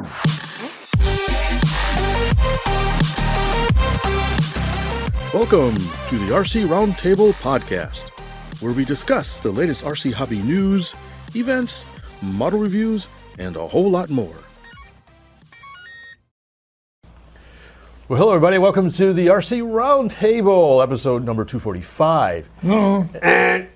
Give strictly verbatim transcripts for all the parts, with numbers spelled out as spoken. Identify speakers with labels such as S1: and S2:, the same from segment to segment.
S1: Welcome to the R C Roundtable Podcast, where we discuss the latest R C hobby news, events, model reviews, and a whole lot more.
S2: Well, hello everybody. Welcome to the R C Roundtable, episode number two forty-five.
S3: No.
S2: And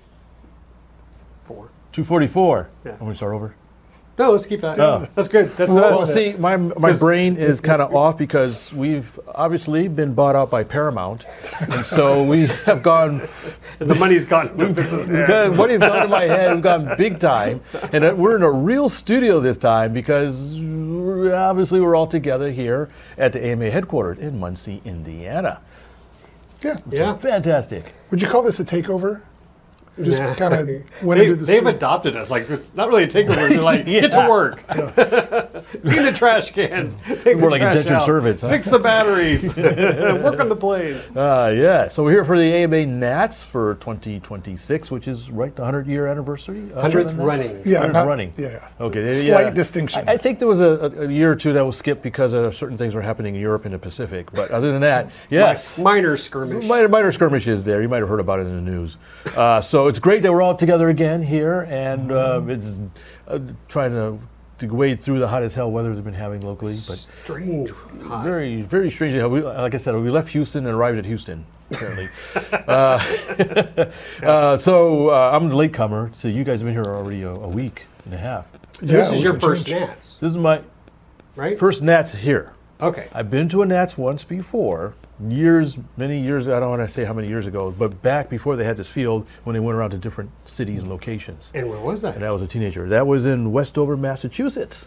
S3: Four.
S2: two forty-four.
S3: Yeah.
S2: Want me to start over?
S3: No, let's keep that.
S2: Oh.
S3: That's good. That's
S2: Well,
S3: us.
S2: see, my my brain is kind of off because we've obviously been bought out by Paramount, and so we have gone.
S3: The money's gone. The business.
S2: We've got, money's gone to my head. We've gone big time, and uh, we're in a real studio this time because we're, obviously we're all together here at the A M A headquarters in Muncie, Indiana.
S4: Yeah.
S3: Yeah.
S2: Fantastic.
S4: Would you call this a takeover? You just
S3: Yeah.
S4: kind of went
S3: They,
S4: into the
S3: they've
S4: studio.
S3: adopted us. Like, it's not really a takeover. They're like,
S2: Yeah.
S3: get to work. Clean the trash cans. Take
S2: We're
S3: the
S2: like
S3: trash
S2: indentured
S3: out.
S2: servants, huh?
S3: Fix the batteries. Work on the planes.
S2: Uh, yeah, so we're here for the A M A Nats for twenty twenty-six, which is right the hundred year anniversary. Uh,
S3: Hundredth
S2: than that?
S3: running.
S4: yeah,
S2: hundredth
S4: not,
S2: running.
S4: Yeah, yeah.
S2: Okay,
S4: Slight
S2: yeah.
S4: distinction.
S2: I, I think there was a, a year or two that was skipped because of certain things were happening in Europe and the Pacific. But other than that, yes.
S3: Mi- Minor skirmish.
S2: Minor, minor skirmishes there. You might have heard about it in the news. Uh, so it's great that we're all together again here, and uh, it's uh, trying to, to wade through the hot as hell weather we've been having locally. But
S3: Strange. Hot.
S2: very, very strangely, how we, like I said, we left Houston and arrived at Houston, apparently. uh, uh, so uh, I'm the latecomer, so you guys have been here already a, a week and a half.
S4: Yeah,
S3: This is
S4: we
S3: your
S4: can
S3: first
S4: change.
S3: Nats,
S2: This is my
S3: right?
S2: first Nats here.
S3: Okay.
S2: I've been to a Nats once before, years, many years, I don't want to say how many years ago, but back before they had this field when they went around to different cities and locations.
S3: And where was that?
S2: And I was a teenager. That was in Westover, Massachusetts,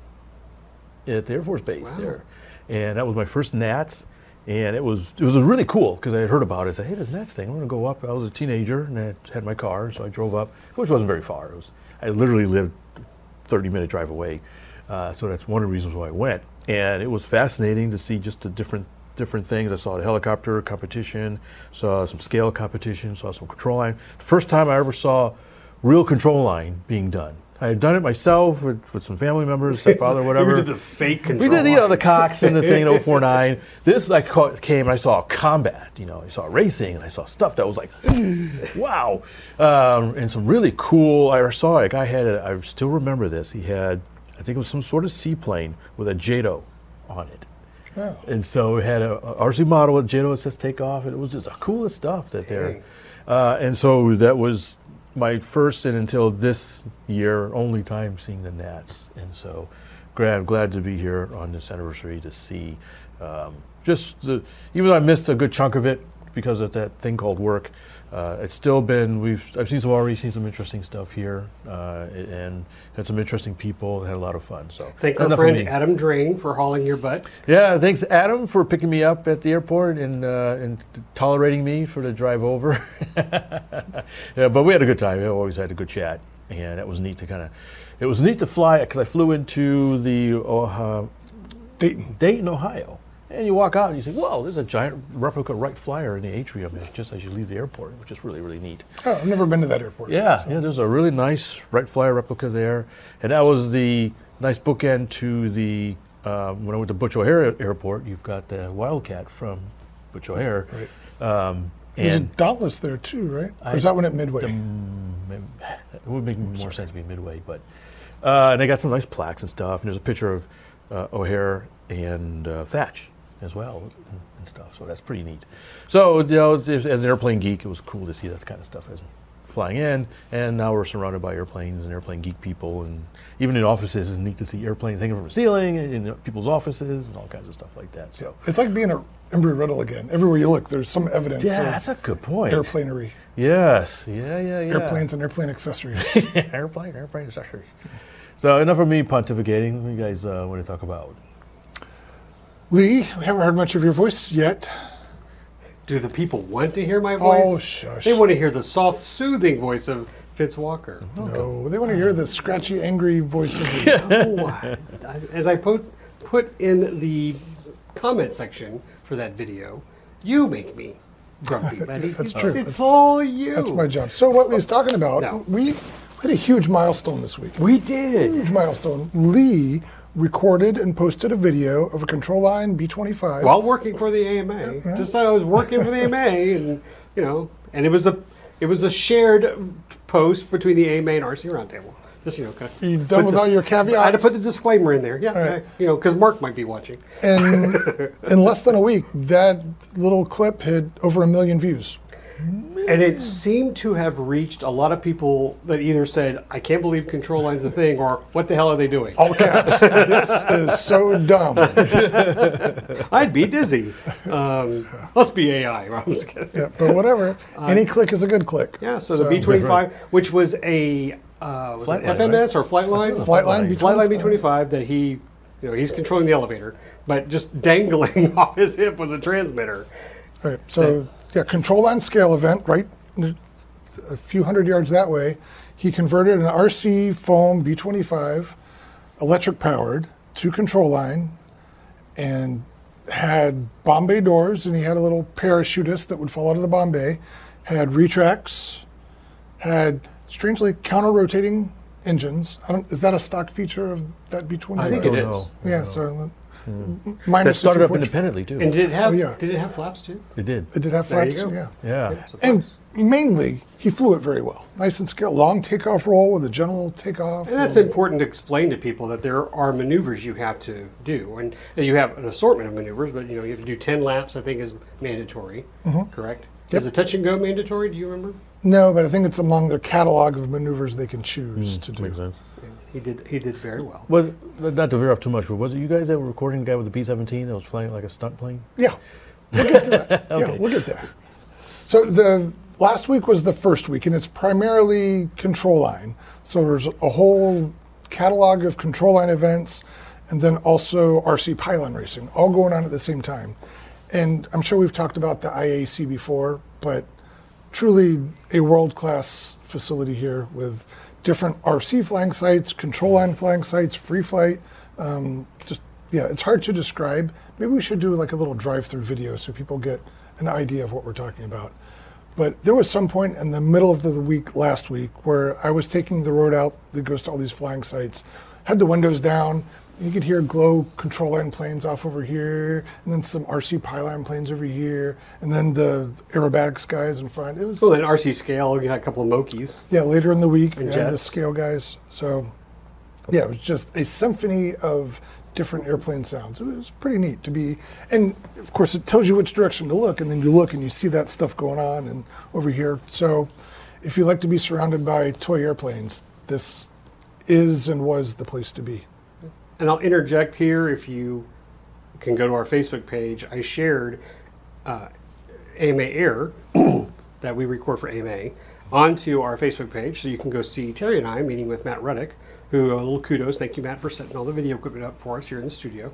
S2: at the Air Force Base
S3: Wow.
S2: there. And that was my first Nats. And it was it was really cool because I had heard about it. I said, hey, this Nats thing, I'm going to go up. I was a teenager and I had my car, so I drove up, which wasn't very far. It was I literally lived thirty minute drive away. Uh, so that's one of the reasons why I went. And it was fascinating to see just the different different things. I saw the helicopter competition, saw some scale competition, saw some control line. The first time I ever saw real control line being done. I had done it myself with, with some family members, stepfather, whatever.
S3: We did the fake control.
S2: We did, you know,
S3: line.
S2: the Cox and the thing in oh four nine. This I ca- came and I saw combat, you know, I saw racing and I saw stuff that was like, wow. Um, and some really cool, I saw a guy had, a, I still remember this, he had, I think it was some sort of seaplane with a J A D O on it.
S4: Oh.
S2: And so we had a, a R C model with J A D O that says take off, and it was just the coolest stuff that there.
S3: Dang.
S2: Uh, and so that was my first and until this year only time seeing the Nats. And so glad, glad to be here on this anniversary to see um, just the, even though I missed a good chunk of it because of that thing called work, uh, it's still been, we've, I've seen some already seen some interesting stuff here uh, and had some interesting people and had a lot of fun. So
S3: Thank our
S2: enough of
S3: friend
S2: me.
S3: Adam Drain for hauling your butt.
S2: Yeah, thanks Adam for picking me up at the airport and uh, and t- tolerating me for the drive over. Yeah, but we had a good time. We always had a good chat, and it was neat to kind of. It was neat to fly because I flew into the uh,
S4: Dayton.
S2: Dayton, Ohio, and you walk out and you say, "Whoa, there's a giant replica Wright Flyer in the atrium just as you leave the airport," which is really really neat.
S4: Oh, I've never been to that airport.
S2: Yeah,
S4: so.
S2: yeah. There's a really nice Wright Flyer replica there, and that was the nice bookend to the. Uh, when I went to Butch O'Hare Airport, you've got the Wildcat from Butch O'Hare,
S4: Right.
S2: um,
S4: There's a
S2: and
S4: Dauntless there too, right?
S2: I-
S4: Or is that one at Midway?
S2: it would make more sense to be Midway, but uh, and they got some nice plaques and stuff. And there's a picture of uh, O'Hare and uh, Thatch as well and, and stuff. So that's pretty neat. So you know, as, as an airplane geek, it was cool to see that kind of stuff as flying in. And now we're surrounded by airplanes and airplane geek people, and even in offices, it's neat to see airplanes hanging from the ceiling and in people's offices and all kinds of stuff like that. So
S4: It's like being a Embry-Riddle again. Everywhere you look, there's some evidence
S2: yeah,
S4: of
S2: that's a good point.
S4: airplanery,
S2: Yes, yeah, yeah, yeah.
S4: airplanes and airplane accessories.
S2: airplane, airplane accessories. So enough of me pontificating. What do you guys uh, want to talk about?
S4: Lee, we haven't heard much of your voice yet.
S3: Do the people want to hear my voice?
S4: Oh, shush.
S3: They want to hear the soft, soothing voice of Fitz Walker.
S4: No, they want to hear the scratchy, angry voice of you.
S3: Oh, I- as I put put in the comment section for that video, you make me grumpy, buddy.
S4: That's
S3: it's,
S4: true.
S3: It's
S4: That's-
S3: all you.
S4: That's my job. So what Lee's talking about,
S3: No.
S4: we had a huge milestone this week.
S3: We did.
S4: Huge milestone. Lee recorded and posted a video of a control line B twenty-five.
S3: While working for the A M A,
S4: Yeah.
S3: just like I was working for the A M A, and you know, and it was a it was a shared post between the A M A and R C Roundtable. Just you know, kind of
S4: Are you done
S3: put
S4: with
S3: the-
S4: all your caveats?
S3: I had to put the disclaimer in there. Yeah,
S4: All right.
S3: yeah, you know, because Mark might be watching.
S4: And in less than a week, that little clip hit over a million views.
S3: And it seemed to have reached a lot of people that either said, "I can't believe control line's a thing," or "What the hell are they doing?"
S4: All caps. This is so dumb.
S3: I'd be dizzy. Um, let's be A I. I'm just kidding.
S4: Yeah, but whatever. Any click is a good click.
S3: Yeah, so, the B twenty-five, which was a uh, was it
S2: Flightline,
S3: F M S or Flightline?
S4: Flightline B
S3: Flightline B twenty-five that he, you know, he's controlling the elevator, but just dangling off his hip was a transmitter.
S4: All right, so yeah, control line scale event, right? A few hundred yards that way. He converted an R C foam B twenty-five, electric powered, to control line, and had bomb bay doors, and he had a little parachutist that would fall out of the bomb bay, had retracts, had strangely counter-rotating engines. I don't, is that a stock feature of that B twenty-five?
S3: I think
S2: don't
S3: it is.
S2: know.
S4: Yeah, so
S2: That
S4: minus
S2: started up
S4: point-
S2: independently too.
S3: And did it have
S4: Oh, yeah.
S3: did it have flaps too?
S2: It did.
S4: It did have
S3: There you
S4: flaps,
S3: go.
S4: yeah.
S2: Yeah.
S3: So
S4: And
S3: flaps.
S4: mainly, he flew it very well. Nice and scale, long takeoff roll with a general takeoff.
S3: And that's important to explain to people that there are maneuvers you have to do, and you have an assortment of maneuvers. But you know you have to do ten laps. I think is mandatory. Correct?
S4: Yep.
S3: Is a touch and go mandatory? Do you remember?
S4: No, but I think it's among their catalog of maneuvers they can choose to do.
S2: Makes sense.
S3: He did. He did very well.
S2: Was not to veer off too much, but was it you guys that were recording the guy with the P seventeen that was flying like a stunt plane?
S4: Yeah, we'll get to that. Yeah,
S2: Okay.
S4: we'll get there. So the last week was the first week, and it's primarily control line. So there's a whole catalog of control line events, and then also R C pylon racing, all going on at the same time. And I'm sure we've talked about the I A C before, but truly a world-class facility here with different R C flying sites, control line flying sites, free flight. Um, just yeah, it's hard to describe. Maybe we should do like a little drive-through video so people get an idea of what we're talking about. But there was some point in the middle of the week last week where I was taking the road out that goes to all these flying sites, had the windows down. You could hear glow control line planes off over here, and then some R C pylon planes over here, and then the aerobatics guys in front. It was
S3: Well, then R C scale. You had a couple of Mokies.
S4: yeah later in the week,
S3: And
S4: you had the
S3: jets.
S4: scale guys. So yeah, it was just a symphony of different airplane sounds. It was pretty neat to be, and of course it tells you which direction to look, and then you look and you see that stuff going on and over here. So if you like to be surrounded by toy airplanes, this is and was the place to be.
S3: And I'll interject here. If you can go to our Facebook page, I shared uh, A M A Air that we record for A M A onto our Facebook page, so you can go see Terry and I meeting with Matt Ruddick, who, a little kudos, thank you, Matt, for setting all the video equipment up for us here in the studio,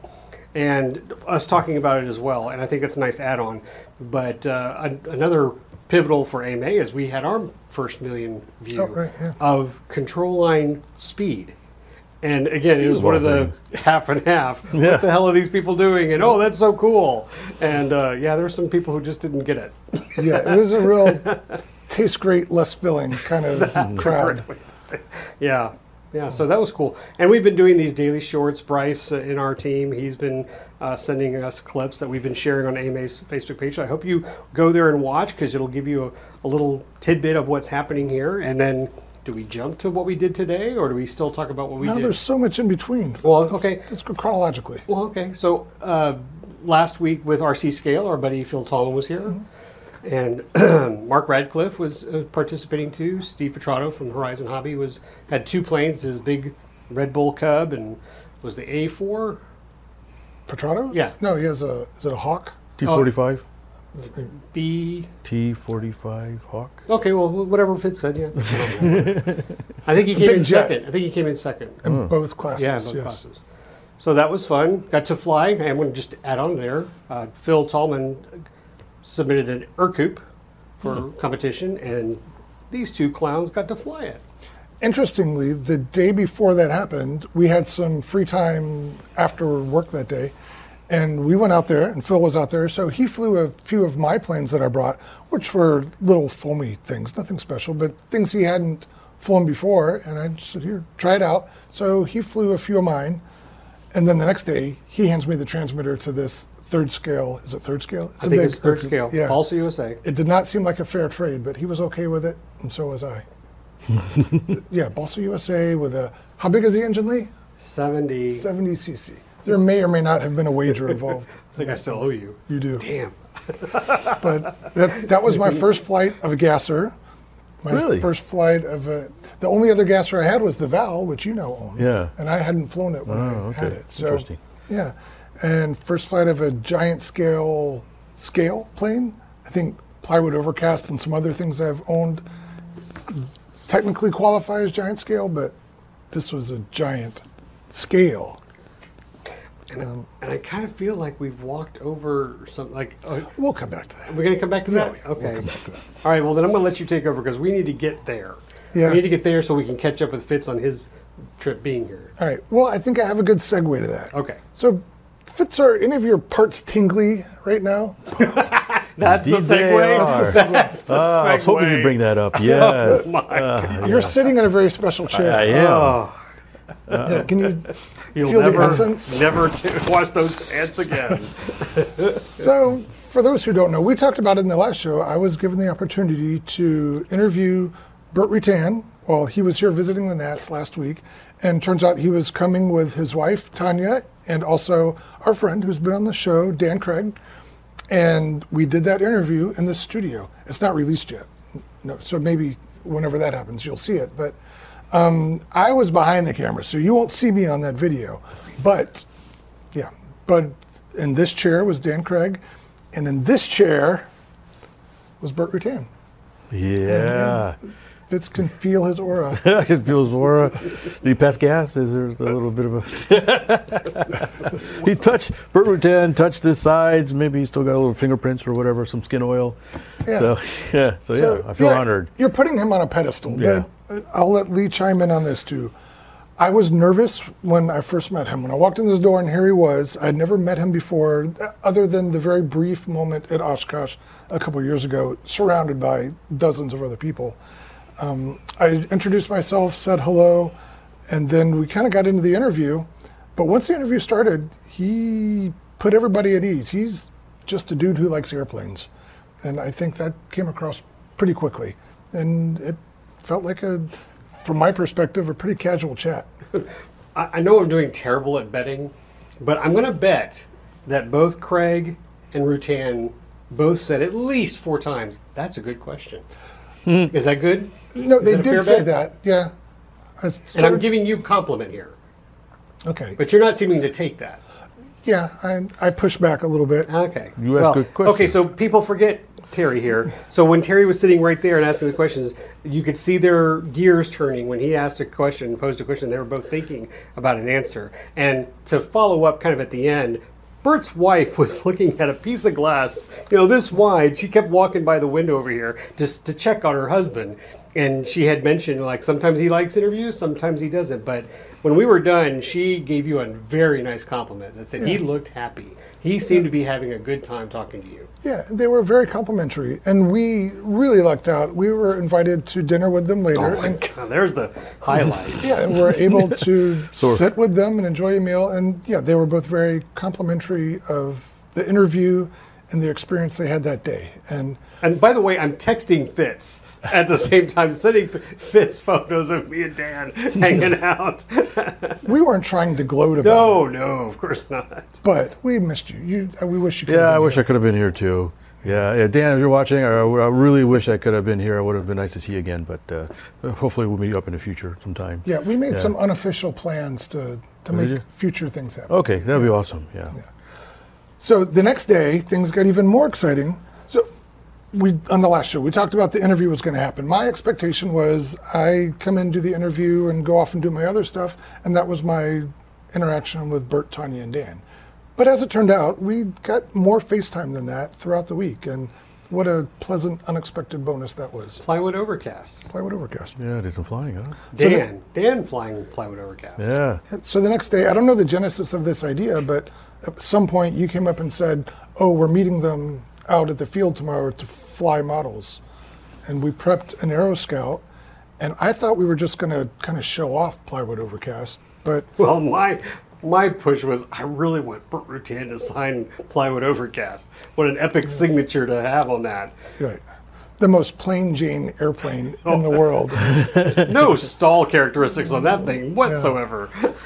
S3: and us talking about it as well. And I think it's a nice add-on. But uh, an- another pivotal for A M A is we had our first million view
S4: Oh, right, yeah.
S3: of control line speed. And again, it was
S2: Speed
S3: one of
S2: was
S3: the half and half.
S2: Yeah.
S3: What the hell are these people doing? And oh, that's so cool. And uh, yeah, there were some people who just didn't get it.
S4: Yeah, it was a real tastes great, less filling kind of crowd.
S3: Yeah, yeah. So that was cool. And we've been doing these daily shorts. Bryce uh, in our team, he's been uh, sending us clips that we've been sharing on A M A's Facebook page. I hope you go there and watch because it'll give you a, a little tidbit of what's happening here. And then, do we jump to what we did today, or do we still talk about what we
S4: No,
S3: did?
S4: there's so much in between.
S3: Well,
S4: Let's-
S3: okay.
S4: Let's go chronologically.
S3: Well, okay. So uh, last week with R C Scale, our buddy Phil Tallman was here, and Mark Radcliffe was uh, participating too. Steve Petrato from Horizon Hobby was had two planes, his big Red Bull Cub, and was the A four.
S4: Petrato?
S3: Yeah.
S4: No, he has a, is it a Hawk?
S2: T forty-five,
S3: B.
S2: T forty-five Hawk.
S3: Okay, well, whatever Fitz said, yeah. I think he came
S4: big
S3: in
S4: jet.
S3: second. I think he came in second.
S4: In both classes,
S3: Yeah, both
S4: yes.
S3: classes. So that was fun. Got to fly. I'm going to just add on there. Uh, Phil Tallman submitted an Ercoup for competition, and these two clowns got to fly it.
S4: Interestingly, the day before that happened, we had some free time after work that day, and we went out there, and Phil was out there, so he flew a few of my planes that I brought, which were little foamy things, nothing special, but things he hadn't flown before, and I said, here, try it out. So he flew a few of mine, And then the next day, he hands me the transmitter to this third scale. Is it third scale? It's
S3: I think it's third scale.
S4: Yeah.
S3: Also U S A.
S4: It did not seem like a fair trade, but he was okay with it, and so was I. Yeah, Balsa U S A with a, how big is the engine, Lee?
S3: seventy.
S4: seventy c c. There may or may not have been a wager involved.
S3: I think I still owe you.
S4: You do.
S3: Damn.
S4: But that, that was my first flight of a gasser. My
S2: Really?
S4: first flight of a, the only other gasser I had was the Val, which you now own.
S2: Yeah.
S4: And I hadn't flown it when
S2: Oh,
S4: I
S2: okay.
S4: had it. So,
S2: Interesting.
S4: yeah. And first flight of a giant scale scale plane. I think Plywood Overcast and some other things I've owned technically qualify as giant scale, but this was a giant scale.
S3: And, I, and I kind of feel like we've walked over something like. Uh,
S4: We'll come back to that.
S3: we're going to come back to
S4: Yeah,
S3: that?
S4: yeah, we'll
S3: Okay.
S4: come back to that.
S3: All right, well, then I'm going to let you take over because we need to get there.
S4: Yeah.
S3: We need to get there so we can catch up with Fitz on his trip being here.
S4: All right. Well, I think I have a good segue to that.
S3: Okay.
S4: So, Fitz, are any of your parts tingly right now?
S3: That's the
S2: Indeed they
S3: segue.
S2: are.
S4: That's the segue.
S2: Ah, I was hoping
S3: segue.
S2: you'd bring that up. Yes.
S3: My
S2: Uh,
S4: You're sitting in a very special chair.
S2: I am.
S3: Oh,
S4: Yeah, can you
S3: you'll
S4: feel
S3: never,
S4: the essence?
S3: never t- wash those hands again.
S4: So, for those who don't know, we talked about it in the last show. I was given the opportunity to interview Burt Rutan while he was here visiting the Nats last week. And turns out he was coming with his wife, Tanya, and also our friend who's been on the show, Dan Craig. And we did that interview in the studio. It's not released yet. No, so maybe whenever that happens, you'll see it. But um, I was behind the camera, so you won't see me on that video. But, yeah, but in this chair was Dan Craig, and in this chair was Burt Rutan.
S2: Yeah.
S4: Fitz can feel his aura.
S2: I can feel his aura. Did he pass gas? Is there a little bit of a... He touched, Burt Rutan touched his sides. Maybe he's still got a little fingerprints or whatever, some skin oil.
S4: Yeah.
S2: So, yeah, so,
S4: So,
S2: yeah, I feel
S4: yeah,
S2: honored.
S4: You're putting him on a pedestal,
S2: Yeah.
S4: but I'll let Lee chime in on this too. I was nervous when I first met him. When I walked in this door and here he was, I'd never met him before, other than the very brief moment at Oshkosh a couple of years ago, surrounded by dozens of other people. Um, I introduced myself, said hello, and then we kind of got into the interview. But once the interview started, he put everybody at ease. He's just a dude who likes airplanes. And I think that came across pretty quickly. And it felt like a, from my perspective, a pretty casual chat.
S3: I, I know I'm doing terrible at betting, but I'm going to bet that both Craig and Rutan both said at least four times, that's a good question. Is that good?
S4: No,
S3: Is
S4: they
S3: that a fair
S4: did say
S3: bet?
S4: that, yeah. I
S3: And
S4: sort
S3: I'm
S4: of-
S3: giving you compliment here,
S4: okay,
S3: but you're not seeming to take that.
S4: yeah, I, I pushed back a little bit.
S3: Okay.
S2: You asked good questions.
S3: Okay, so people forget Terry here. So when Terry was sitting right there and asking the questions, you could see their gears turning when he asked a question, posed a question. They were both thinking about an answer. And to follow up kind of at the end, Bert's wife was looking at a piece of glass, you know, this wide. She kept walking by the window over here just to check on her husband. And she had mentioned, like, sometimes he likes interviews, sometimes he doesn't. But when we were done, she gave you a very nice compliment that said he looked happy. He seemed to be having a good time talking to you.
S4: Yeah, they were very complimentary, and we really lucked out. We were invited to dinner with them later,
S3: Oh my
S4: and
S3: God, there's the highlight.
S4: yeah, and we're able to
S2: So-
S4: sit with them and enjoy a meal. And yeah, they were both very complimentary of the interview and the experience they had that day. And
S3: And by the way, I'm texting Fitz at the same time, sending Fitz photos of me and Dan hanging out.
S4: we weren't trying to gloat about
S3: No,
S4: it,
S3: no, of course not.
S4: but we missed you. You, uh, we wish you could.
S2: Yeah,
S4: have
S2: I
S4: been
S2: wish
S4: here.
S2: I could have been here too. Yeah, yeah, Dan, if you're watching, I, I really wish I could have been here. It would have been nice to see you again, but uh, hopefully we'll meet up in the future sometime.
S4: Yeah, we made
S2: Yeah.
S4: some unofficial plans to to make
S2: you?
S4: future things happen.
S2: Okay, that'd be awesome. Yeah.
S4: So the next day, things got even more exciting. So we on the last show, we talked about the interview was going to happen. My expectation was I come in, do the interview, and go off and do my other stuff, and that was my interaction with Bert, Tanya, and Dan. But as it turned out, we got more FaceTime than that throughout the week, and what a pleasant, unexpected bonus that was.
S3: Plywood Overcast.
S4: Plywood Overcast.
S2: Yeah, did some flying, huh?
S3: Dan. Dan flying Plywood Overcast.
S2: Yeah.
S4: So the next day, I don't know the genesis of this idea, but at some point you came up and said, oh, we're meeting them out at the field tomorrow to fly models. And we prepped an Aero Scout, and I thought we were just going to kind of show off Plywood Overcast, but
S3: Well, my my push was I really want Burt Rutan to sign Plywood Overcast. What an epic signature to have on that.
S4: Right. The most plain Jane airplane in the world.
S3: No stall characteristics on that thing whatsoever.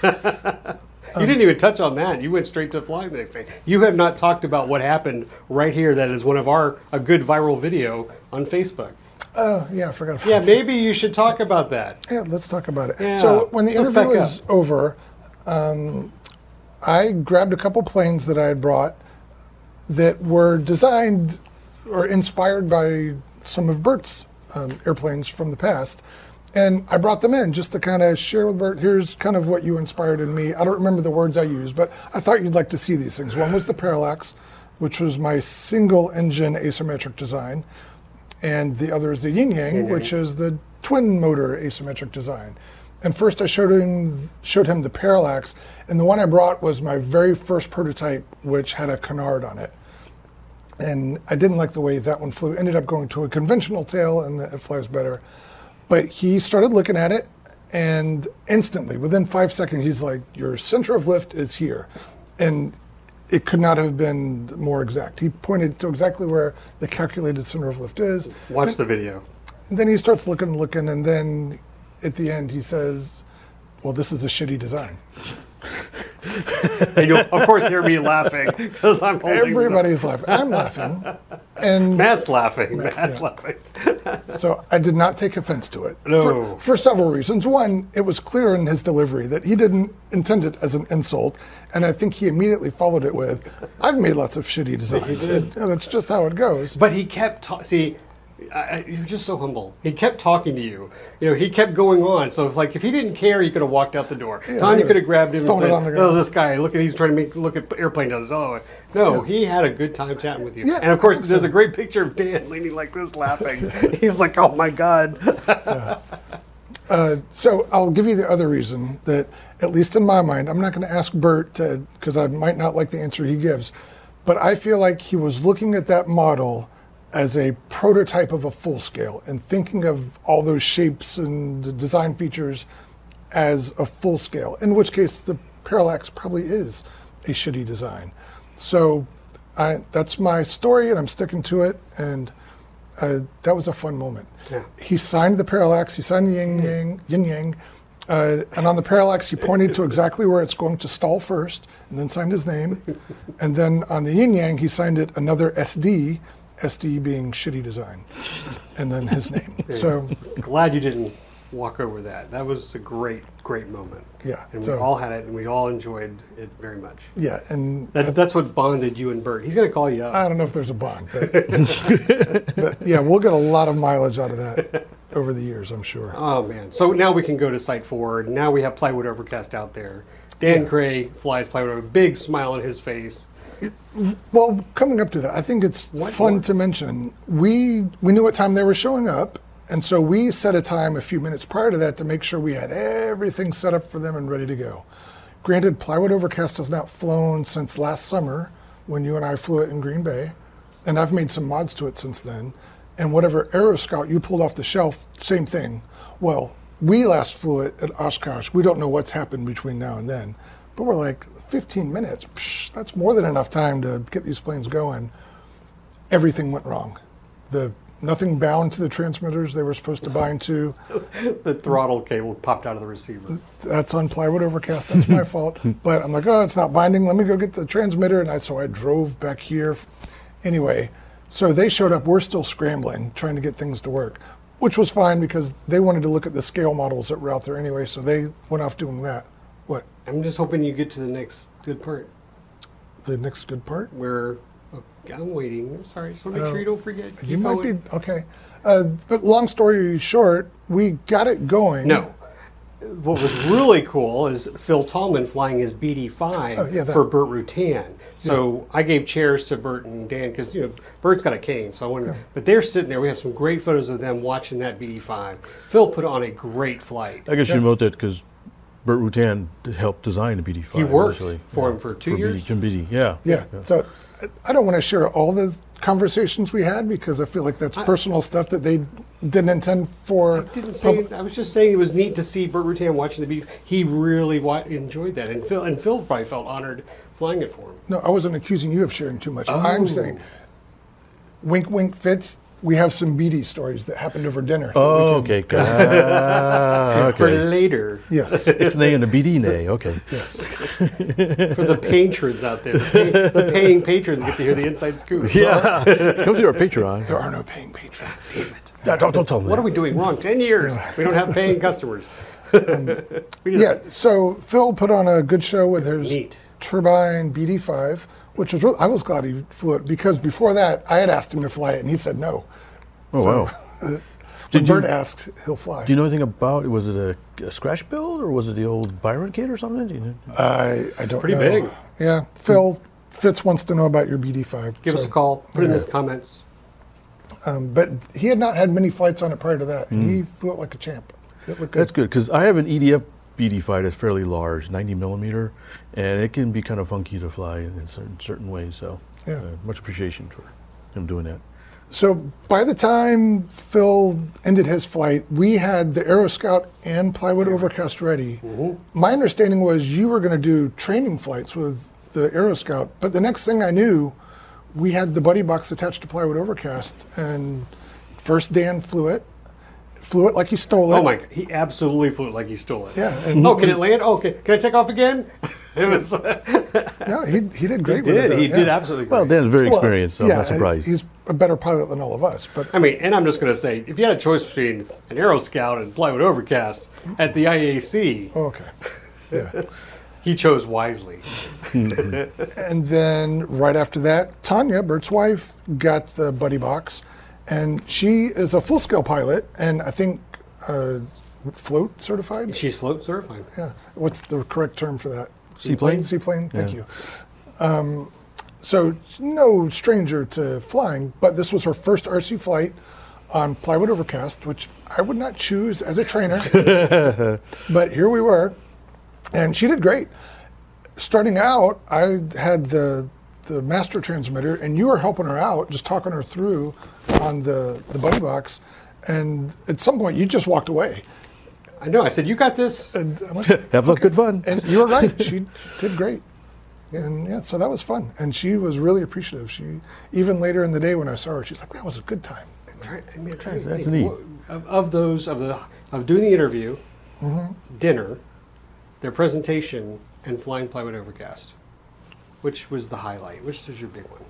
S3: You didn't even touch on that. You went straight to flying the next day. You have not talked about what happened right here. That is one of our a good viral video on Facebook.
S4: Oh, yeah, I forgot about
S3: Yeah,
S4: that.
S3: maybe you should talk about that.
S4: Yeah, let's talk about it.
S3: Yeah,
S4: So when the
S3: let's
S4: interview
S3: back
S4: was
S3: up.
S4: over, um, I grabbed a couple planes that I had brought that were designed or inspired by some of Bert's um, airplanes from the past. And I brought them in just to kind of share with Bert, here's kind of what you inspired in me. I don't remember the words I used, but I thought you'd like to see these things. One was the Parallax, which was my single engine asymmetric design. And the other is the Yin Yang,
S3: Yin Yang.
S4: which is the twin motor asymmetric design. And first I showed him showed him the Parallax, and the one I brought was my very first prototype, which had a canard on it. And I didn't like the way that one flew. Ended up going to a conventional tail, and it flies better. But he started looking at it, and instantly, within five seconds, he's like, your center of lift is here. And it could not have been more exact. He pointed to exactly where the calculated center of lift is.
S3: Watch the video.
S4: And then he starts looking and looking, and then at the end he says, well, this is a shitty design.
S3: And you'll, of course, hear me laughing because I'm holding the-
S4: Everybody's laughing. I'm laughing. And
S3: Matt's laughing.
S4: Matt,
S3: Matt's
S4: yeah.
S3: laughing.
S4: so I did not take offense to it.
S3: No.
S4: For, for several reasons. One, it was clear in his delivery that he didn't intend it as an insult. And I think he immediately followed it with, I've made lots of shitty designs. And, you know, that's just how it goes.
S3: But he kept ta- see. I, I, you're just so humble. He kept talking to you. You know, he kept going on. So, if, like, if he didn't care, you could have walked out the door.
S4: Yeah,
S3: Tanya
S4: yeah.
S3: could have grabbed him and
S4: Thrown it
S3: said,
S4: on the
S3: "Oh,
S4: ground."
S3: this guy! Look at he's trying to make look at airplane does." Oh, no,
S4: Yeah.
S3: he had a good time chatting with you.
S4: Yeah,
S3: and of course,
S4: I think
S3: there's
S4: so.
S3: a great picture of Dan leaning like this, laughing. He's like, "Oh my God!"
S4: Uh, so I'll give you the other reason that, at least in my mind, I'm not going to ask Bert because I might not like the answer he gives, but I feel like he was looking at that model as a prototype of a full scale and thinking of all those shapes and the design features as a full scale, in which case the Parallax probably is a shitty design. So I, that's my story, and I'm sticking to it, and uh, that was a fun moment.
S3: Yeah.
S4: He signed the Parallax, he signed the Yin Yang, yin yang uh, and on the Parallax he pointed to exactly where it's going to stall first, and then signed his name. And then on the Yin Yang he signed it another S D, S D being shitty design, and then his name. So
S3: Glad you didn't walk over that. That was a great, great moment.
S4: yeah,
S3: And we
S4: so,
S3: all had it, and we all enjoyed it very much.
S4: yeah, and
S3: That, that's what bonded you and Bert. He's going to call you up.
S4: I don't know if there's a bond, but, but yeah, we'll get a lot of mileage out of that over the years, I'm sure.
S3: Oh man! So now we can go to Site Forward. Now we have Plywood Overcast out there. Dan
S4: Yeah.
S3: Cray flies Plywood Over. Big smile on his face.
S4: Well, coming up to that, I think it's
S3: What
S4: fun
S3: more?
S4: to mention. We we knew what time they were showing up, and so we set a time a few minutes prior to that to make sure we had everything set up for them and ready to go. Granted, Plywood Overcast has not flown since last summer when you and I flew it in Green Bay, and I've made some mods to it since then. And whatever Aeroscout you pulled off the shelf, same thing. Well, we last flew it at Oshkosh. We don't know what's happened between now and then, but we're like, fifteen minutes, psh, that's more than enough time to get these planes going. Everything went wrong. The nothing bound to the transmitters they were supposed to bind to.
S3: The throttle cable popped out of the receiver.
S4: That's on Plywood Overcast. That's my fault. But I'm like, oh, it's not binding. Let me go get the transmitter. And I, so I drove back here. Anyway, so they showed up. We're still scrambling, trying to get things to work, which was fine because they wanted to look at the scale models that were out there anyway. So they went off doing that. What?
S3: I'm just hoping you get to the next good part.
S4: The next good part?
S3: Where oh, I'm waiting. I'm sorry. Just want to make
S4: Oh,
S3: sure you don't forget. Keep
S4: You might
S3: going.
S4: be, okay. Uh, but long story short, we got it going.
S3: No. What was really cool is Phil Tallman flying his B D five
S4: Oh, yeah, that-
S3: for Burt Rutan. So I gave chairs to Bert and Dan because you know Bert's got a cane, so I wanted. But they're sitting there. We have some great photos of them watching that B D five. Phil put on a great flight.
S2: I guess you note that because Burt Rutan helped design the B D five.
S3: He worked
S2: initially.
S3: for him for two
S2: B D,
S3: years?
S2: Jim Beatty, yeah.
S4: Yeah. So I- I don't want to share all the conversations we had because I feel like that's personal stuff that they didn't intend for.
S3: I didn't say.
S4: pub-
S3: I was just saying it was neat to see Burt Rutan watching the B D. He really wa- enjoyed that, and Phil and Phil probably felt honored flying it for him.
S4: No, I wasn't accusing you of sharing too much.
S3: Oh.
S4: I'm saying, wink, wink, Fitz. We have some B D stories that happened over dinner. that
S2: Oh,
S4: we can-
S2: okay. Ah,
S3: For
S2: okay.
S3: later,
S4: Yes.
S2: It's nay and a B D nay. Okay.
S4: Yes.
S3: for the patrons out there, the, pay, the paying patrons get to hear the inside scoop.
S2: Yeah. Come to our Patreon.
S4: There are no paying patrons.
S2: Yeah, don't, don't tell them
S3: What
S2: that.
S3: are we doing wrong? Ten years. We don't have paying customers. We just-
S4: Yeah. So Phil put on a good show with his
S3: Neat.
S4: turbine B D five, which was really, I was glad he flew it because before that I had asked him to fly it and he said no.
S2: Oh,
S4: So,
S2: wow.
S4: When
S2: Did you-
S4: Bert asks, he'll fly.
S2: Do you know anything about, was it a, a scratch build or was it the old Byron kit or something? Do you know?
S4: I, I don't
S3: Pretty
S4: know.
S3: big.
S4: Yeah. Phil Fitz wants to know about your B D five.
S3: Give us
S4: so-
S3: a call. Put it in
S4: yeah.
S3: the comments.
S4: Um, but he had not had many flights on it prior to that, and he flew it like a champ. It looked good.
S2: That's good because I have an E D F B D five that's fairly large, ninety millimeter, and it can be kind of funky to fly in, in certain certain ways. So,
S4: Yeah.
S2: uh, much appreciation for him doing that.
S4: So by the time Phil ended his flight, we had the Aero Scout and Plywood Overcast ready. My understanding was you were going to do training flights with the Aero Scout, but the next thing I knew, we had the buddy box attached to Plywood Overcast, and first Dan flew it, flew it like he stole it.
S3: Oh my! He absolutely flew it like he stole it.
S4: Yeah, and
S3: Oh, can it land? Oh, can, can I take off again? It was.
S4: no, he he did great
S3: He
S4: with it.
S3: did.
S4: though,
S3: He
S4: yeah.
S3: did absolutely great.
S2: Well, Dan's very
S4: Well,
S2: experienced, so I'm
S4: yeah,
S2: not surprised.
S4: He's a better pilot than all of us, but
S3: I mean, and I'm just going to say, if you had a choice between an Aero Scout and Plywood Overcast at the I A C,
S4: oh, okay. Yeah.
S3: he chose wisely.
S4: And then right after that, Tanya, Bert's wife, got the buddy box, and she is a full-scale pilot, and I think uh, float certified.
S3: She's float certified.
S4: Yeah. What's the correct term for that?
S2: Seaplane?
S4: Seaplane. Thank
S2: Yeah.
S4: you. Um, so no stranger to flying, but this was her first R C flight on Plywood Overcast, which I would not choose as a trainer. But here we were, and she did great. Starting out, I had the the master transmitter, and you were helping her out, just talking her through on the the buddy box. And at some point, you just walked away.
S3: I know. I said, you got this.
S4: And I'm like,
S2: Have a good fun.
S4: and you were right. She did great. And yeah, so that was fun. And she was really appreciative. She even later in the day when I saw her, she's like, "That was a good time."
S3: I'm trying, I mean, I'm trying to
S2: That's
S3: think.
S2: neat.
S3: What- Of, of those, of the, of doing the interview, dinner, their presentation, and flying Plywood Overcast, which was the highlight? Which was your big one?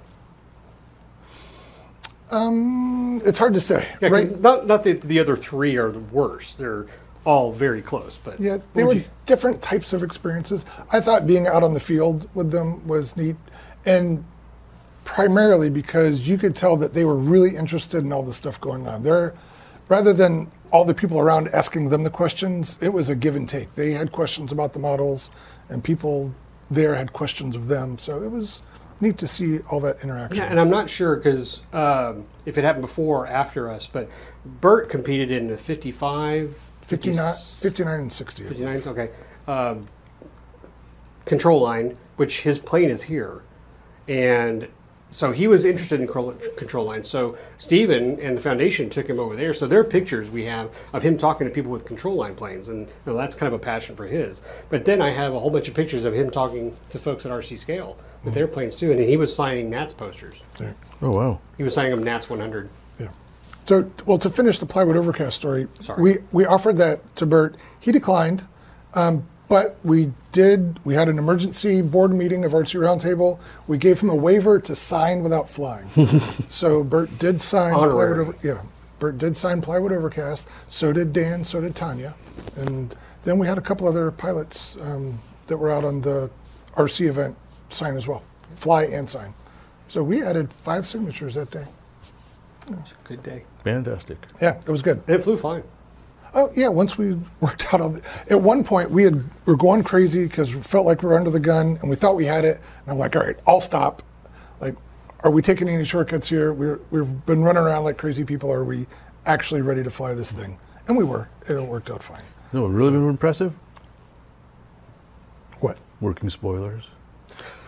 S4: Um, it's hard to say.
S3: Yeah, 'cause
S4: right?
S3: not not that the other three are the worst. They're all very close, but
S4: Yeah,
S3: what
S4: they
S3: would
S4: were
S3: you-
S4: different types of experiences. I thought being out on the field with them was neat, and primarily because you could tell that they were really interested in all the stuff going on. They're, rather than all the people around asking them the questions, it was a give and take. They had questions about the models, and people there had questions of them. So it was neat to see all that interaction.
S3: Yeah, and I'm not sure because um, if it happened before or after us, but Bert competed in the fifty-five,
S4: fifty-nine,
S3: fifty,
S4: fifty-nine and sixty.
S3: fifty-nine, okay, um, control line, which his plane is here, and so he was interested in control, control line. So Stephen and the foundation took him over there. So there are pictures we have of him talking to people with control line planes, and you know, that's kind of a passion for his. But then I have a whole bunch of pictures of him talking to folks at R C Scale with their planes too, and he was signing Nats posters.
S4: Yeah.
S2: Oh, wow.
S3: He was signing them Nats one hundred.
S4: Yeah. So, well, to finish the Plywood Overcast story,
S3: Sorry.
S4: we we offered that to Bert. He declined, um, but we did. We had an emergency board meeting of R C Roundtable. We gave him a waiver to sign without flying. So Bert did sign
S3: Honorary.
S4: Plywood Over, yeah, Bert did sign Plywood Overcast. So did Dan. So did Tanya. And then we had a couple other pilots um, that were out on the R C event sign as well, fly and sign. So we added five signatures that day.
S3: Good day.
S2: Fantastic.
S4: Yeah, it was good.
S3: And it flew fine.
S4: Oh yeah, once we worked out all the, at one point we had we were going crazy because we felt like we were under the gun and we thought we had it. And I'm like, all right, I'll stop. Like, are we taking any shortcuts here? We're we've been running around like crazy people. Are we actually ready to fly this thing? And we were. And it worked out fine.
S2: No, really been impressive.
S4: What?
S2: Working spoilers.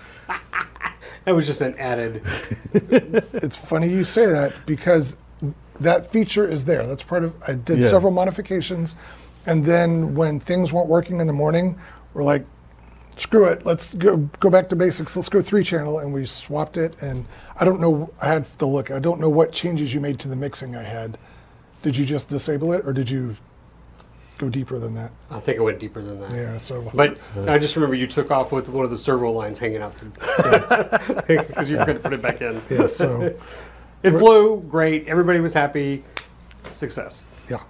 S3: That was just an added.
S4: It's funny you say that because that feature is there. That's part of, I did
S2: Yeah.
S4: several modifications. And then when things weren't working in the morning, we're like, screw it, let's go go back to basics. Let's go three channel, and we swapped it. And I don't know, I had to look. I don't know what changes you made to the mixing I had. Did you just disable it, or did you go deeper than that?
S3: I think I went deeper than that.
S4: Yeah, so.
S3: But I just remember you took off with one of the servo lines hanging out because you forgot to put it back in.
S4: Yeah, so,
S3: It flew great. Everybody was happy. Success.
S4: yeah.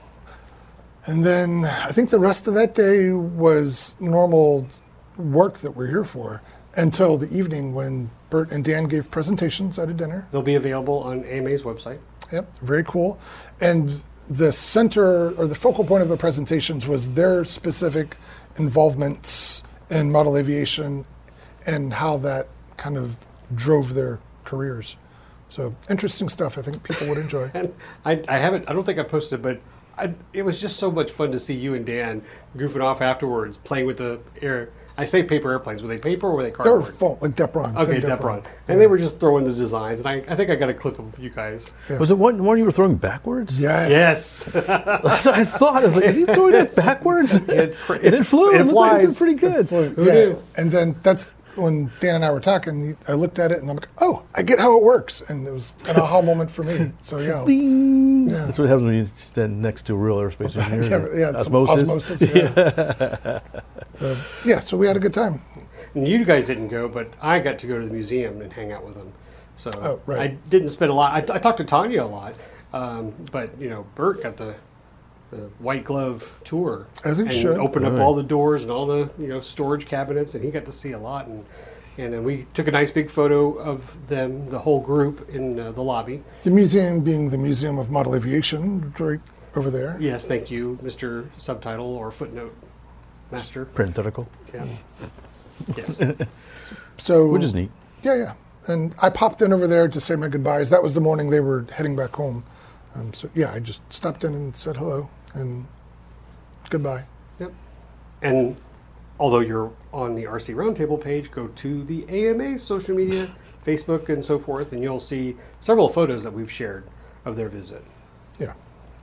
S4: And then I think the rest of that day was normal work that we're here for until the evening when Bert and Dan gave presentations at a dinner.
S3: They'll be available on A M A's website.
S4: Yep, very cool. And the center or the focal point of the presentations was their specific involvements in model aviation and how that kind of drove their careers. So interesting stuff. I think people would enjoy.
S3: And I, I haven't, I don't think I posted, but I, it was just so much fun to see you and Dan goofing off afterwards, playing with the air. I say paper airplanes. Were they paper or were they
S4: They were
S3: cardboard?
S4: full, like Depron.
S3: Okay,
S4: thin
S3: Depron. And they were just throwing the designs. And I, I think I got a clip of you guys.
S4: Yeah.
S2: Was it one, one you were throwing backwards?
S4: Yes.
S3: Yes.
S2: That's what I thought. I was like, is he throwing it backwards?
S3: It-
S2: and it flew.
S3: it
S2: It, looked like it did
S3: flies.
S2: pretty good.
S4: Who yeah. And then that's when Dan and I were talking. I looked at it and I'm like, oh, I get how it works. And it was an aha moment for me. So yeah.
S2: Ding.
S4: Yeah.
S2: That's what happens when you stand next to a real aerospace engineer.
S4: yeah, yeah, some
S2: osmosis.
S4: osmosis. Yeah. So, yeah, so we had a good time.
S3: And you guys didn't go, but I got to go to the museum and hang out with them. So
S4: Oh, right.
S3: I didn't spend a lot. I, I talked to Tanya a lot, um, but you know, Bert got the, the white glove tour
S4: As he
S3: and
S4: should.
S3: opened up
S2: Right.
S3: all the doors and all the you know storage cabinets, and he got to see a lot. And and then we took a nice big photo of them, the whole group, in uh, the lobby.
S4: The museum being the Museum of Model Aviation, right over there.
S3: Yes, thank you, Mister Subtitle or Footnote Master.
S2: Parenthetical,
S3: Yeah. Yes.
S4: So
S2: which is neat.
S4: Yeah, yeah. And I popped in over there to say my goodbyes. That was the morning they were heading back home. Um, so yeah, I just stopped in and said hello and goodbye.
S3: Yep. And although you're on the R C Roundtable page, go to the A M A social media, Facebook and so forth, and you'll see several photos that we've shared of their visit.
S4: Yeah.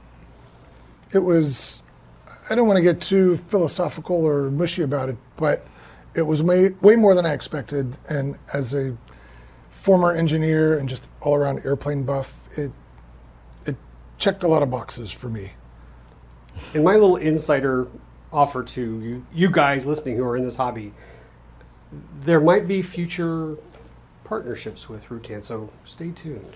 S4: It was, I don't want to get too philosophical or mushy about it, but it was way, way more than I expected. And as a former engineer and just all around airplane buff, it it checked a lot of boxes for me.
S3: And my little insider offer to you, you guys listening who are in this hobby, there might be future partnerships with Rutan, so stay tuned.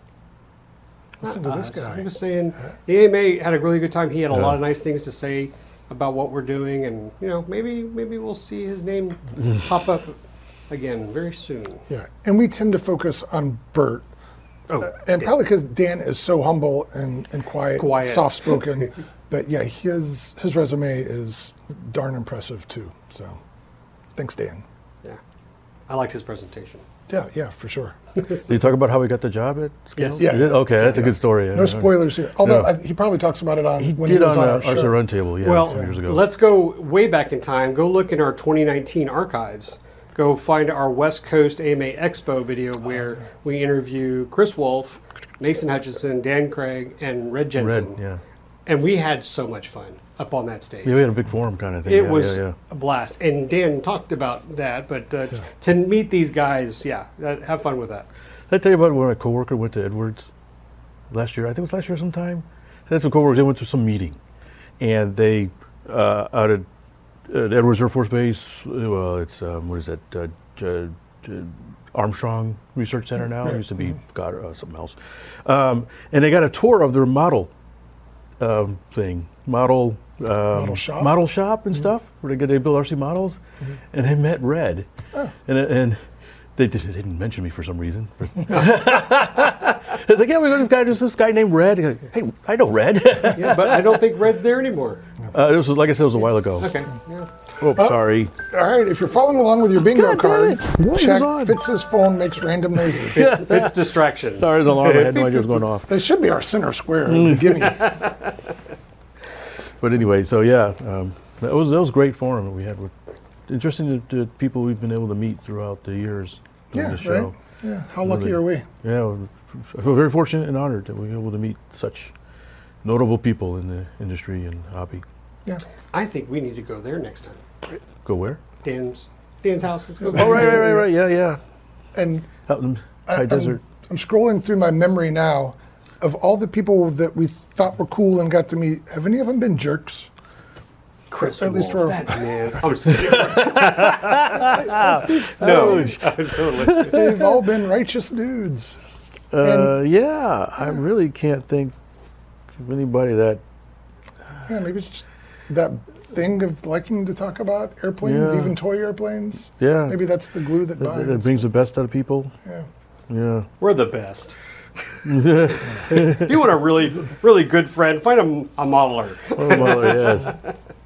S4: Listen
S3: Not
S4: to this
S3: us.
S4: guy.
S3: I'm just saying, the A M A had a really good time. He had a
S2: Yeah.
S3: lot of nice things to say about what we're doing, and you know, maybe maybe we'll see his name pop up again very soon.
S4: Yeah. And we tend to focus on Bert.
S3: Oh,
S4: And
S3: yeah.
S4: probably because Dan is so humble and, and quiet,
S3: Quiet.
S4: soft-spoken. But yeah, his his resume is darn impressive too. So thanks, Dan.
S3: Yeah, I liked his presentation.
S4: Yeah, yeah, for sure.
S2: Did you talk about how he got the job at Scales?
S3: Yes.
S4: Yeah.
S2: You did? Okay, that's a good story.
S4: No spoilers here. Although
S2: No.
S4: I, he probably talks about it on
S2: He
S4: when
S2: did
S4: he was
S2: on
S4: on
S2: uh,
S4: our
S2: R C
S4: show.
S2: Roundtable, yeah,
S3: Well,
S2: some years ago.
S3: let's go way back in time. Go look in our twenty nineteen archives. Go find our West Coast A M A Expo video where we interview Chris Wolf, Mason Hutchinson, Dan Craig, and Red Jensen.
S2: Red, yeah.
S3: And we had so much fun up on that stage.
S2: Yeah, we had a big forum kind of thing.
S3: It
S2: yeah,
S3: was
S2: yeah, yeah.
S3: a blast. And Dan talked about that, but uh, to meet these guys, yeah, that, have fun with that.
S2: Did I tell you about when a coworker went to Edwards last year? I think it was last year sometime. They had some coworkers. They went to some meeting, and they uh, out at, at Edwards Air Force Base. Well, it's um, what is that? Uh, J- J- Armstrong Research Center now. It used to be God, uh, something else. Um, and they got a tour of their model um, thing, model um,
S4: Model shop?
S2: model shop and stuff, where they get they build R C models, and they met Red, and and. They, did, they didn't mention me for some reason. It's like, yeah, we got this guy, there's this guy named Red. Like, hey, I know Red.
S3: Yeah, but I don't think Red's there anymore.
S2: uh, it was like I said, it was a while ago.
S3: Okay. Yeah.
S2: Oh, sorry.
S4: All right, if you're following along with your bingo
S2: God damn
S4: card,
S2: it. What is
S4: check
S2: on?
S4: Fitz's phone makes random noises.
S3: It's, it's distraction.
S2: Sorry, there's an alarm. I had no idea what was going off.
S4: That should be our center square, the gimme.
S2: But anyway, so yeah, um, that was that was a great forum that we had with interesting to, to people we've been able to meet throughout the years doing
S4: Yeah,
S2: the show.
S4: right. Yeah, how lucky
S2: Really.
S4: are we?
S2: Yeah, I feel very fortunate and honored that we were able to meet such notable people in the industry and hobby.
S4: Yeah.
S3: I think we need to go there next time.
S2: Go where?
S3: Dan's Dan's house. Let's go.
S2: Oh, right, right, right, right. Yeah, yeah.
S4: And
S2: Out in
S4: I-
S2: high
S4: I'm-
S2: desert.
S4: I'm scrolling through my memory now of all the people that we thought were cool and got to meet. Have any of them been jerks?
S3: Chris
S4: At least
S3: Wolf,
S4: we're-
S3: that man. I'm just kidding. no, I'm totally.
S4: They've all been righteous dudes.
S2: Uh, yeah, I really can't think of anybody that.
S4: Yeah, maybe it's just that thing of liking to talk about airplanes,
S2: Yeah.
S4: even toy airplanes.
S2: Yeah,
S4: Maybe that's the glue that
S2: that,
S4: binds.
S2: that brings the best out of people.
S4: Yeah.
S2: Yeah.
S3: We're the best. If you want a really, really good friend, find a, a modeler.
S2: Oh, mother, yes.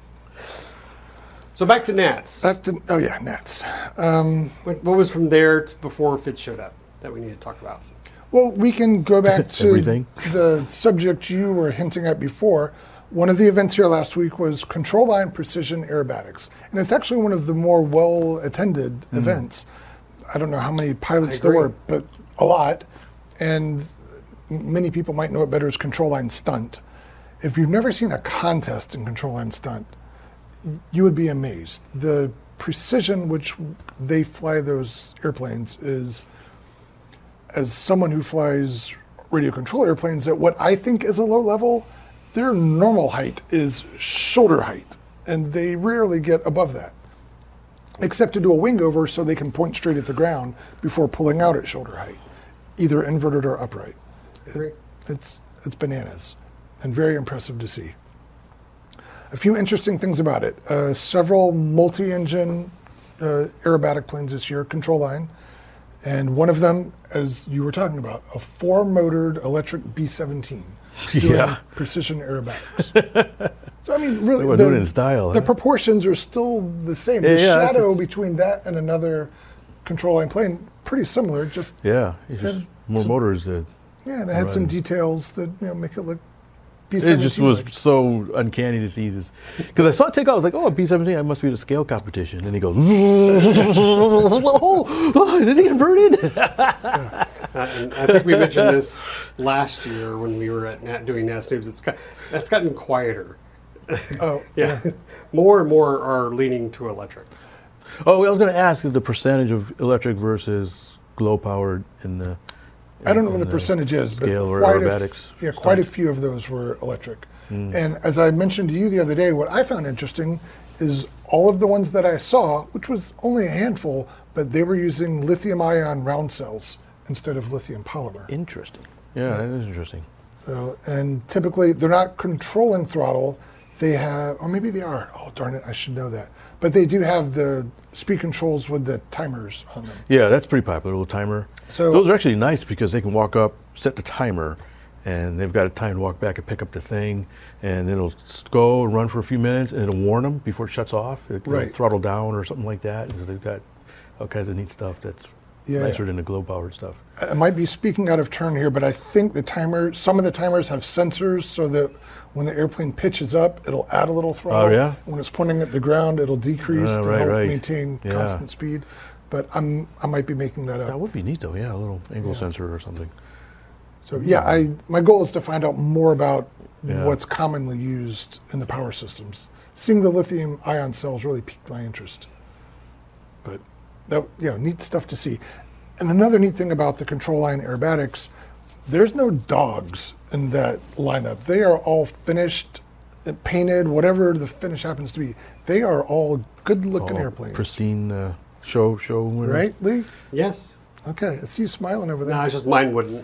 S3: So back to Nats.
S4: That didn't, oh yeah, Nets. Um,
S3: What, what was from there to before Fitz showed up that we need to talk about?
S4: well, we can go back to
S2: Everything.
S4: the subject you were hinting at before. One of the events here last week was Control Line Precision Aerobatics, and it's actually one of the more well-attended events. I don't know how many pilots
S3: I
S4: there
S3: agree.
S4: were, but a lot. And m- many people might know it better as Control Line Stunt. If you've never seen a contest in Control Line Stunt, y- you would be amazed. The precision which they fly those airplanes is, as someone who flies radio control airplanes at what I think is a low level, their normal height is shoulder height, and they rarely get above that, except to do a wing over so they can point straight at the ground before pulling out at shoulder height, either inverted or upright.
S3: Agree.
S4: It's, it's bananas and very impressive to see. A few interesting things about it. Uh, several multi-engine uh, aerobatic planes this year, Control Line, and one of them, as you were talking about, a four-motored electric B seventeen. doing
S2: Yeah.
S4: precision aerobatics. So I mean, really,
S2: They were doing it in style,
S4: the
S2: huh?
S4: proportions are still the same.
S2: Yeah,
S4: the
S2: yeah, it's-
S4: shadow
S2: it's-
S4: between that and another Control Line plane, pretty similar. Just
S2: Yeah, it's just
S4: And
S2: more
S4: so-
S2: motors. That
S4: yeah, and it had some
S2: Right.
S4: details that you know make it look. B
S2: it
S4: seventeen
S2: just was
S4: like.
S2: so uncanny to see this. Because I saw it take off, I was like, oh, a B seventeen, I must be at a scale competition. And he goes, oh, oh, is he inverted?
S3: Uh, and I think we mentioned this last year when we were at Nat doing Nats News. It's got, that's gotten quieter.
S4: Oh
S3: Yeah. More and more are leaning to electric.
S2: Oh, I was going to ask is the percentage of electric versus glow powered in the.
S4: I don't know
S2: in
S4: what the percentage is, but
S2: scale or
S4: quite a,
S2: aerobatics
S4: yeah, quite a
S2: stuff.
S4: few of those were electric.
S2: Hmm.
S4: And as I mentioned to you the other day, what I found interesting is all of the ones that I saw, which was only a handful, but they were using lithium-ion round cells instead of lithium polymer.
S2: Interesting. Yeah, that is interesting.
S4: So, and typically they're not controlling throttle. They have, or maybe they are. Oh darn it, I should know that. But they do have the speed controls with the timers on them.
S2: Yeah, that's pretty popular, little timer.
S4: So-
S2: those are actually nice because they can walk up, set the timer, and they've got a time to walk back and pick up the thing, and it'll s- go and run for a few minutes, and it'll warn them before it shuts off. It, it'll
S4: Right.
S2: throttle down or something like that. Because they've got all kinds of neat stuff that's
S4: Yeah.
S2: nicer than the glow powered stuff.
S4: I might be speaking out of turn here, but I think the timer, some of the timers have sensors so that when the airplane pitches up, it'll add a little throttle.
S2: Oh, yeah?
S4: When it's pointing at the ground, it'll decrease
S2: Ah,
S4: to
S2: right,
S4: help
S2: right.
S4: maintain
S2: Yeah.
S4: constant speed. But I'm I might be making that
S2: That
S4: up.
S2: would be neat though. Yeah, a little angle
S4: Yeah.
S2: sensor or something.
S4: So yeah, I my goal is to find out more about
S2: Yeah.
S4: what's commonly used in the power systems. Seeing the lithium ion cells really piqued my interest. But that, yeah, neat stuff to see. And another neat thing about the Control Line aerobatics, there's no dogs in that lineup. They are all finished, and painted, whatever the finish happens to be. They are all good-looking
S2: All
S4: airplanes.
S2: Pristine uh, show show winner.
S4: Right, Lee?
S3: Yes.
S4: Okay, I see you smiling over there.
S3: No, it's just mine wouldn't.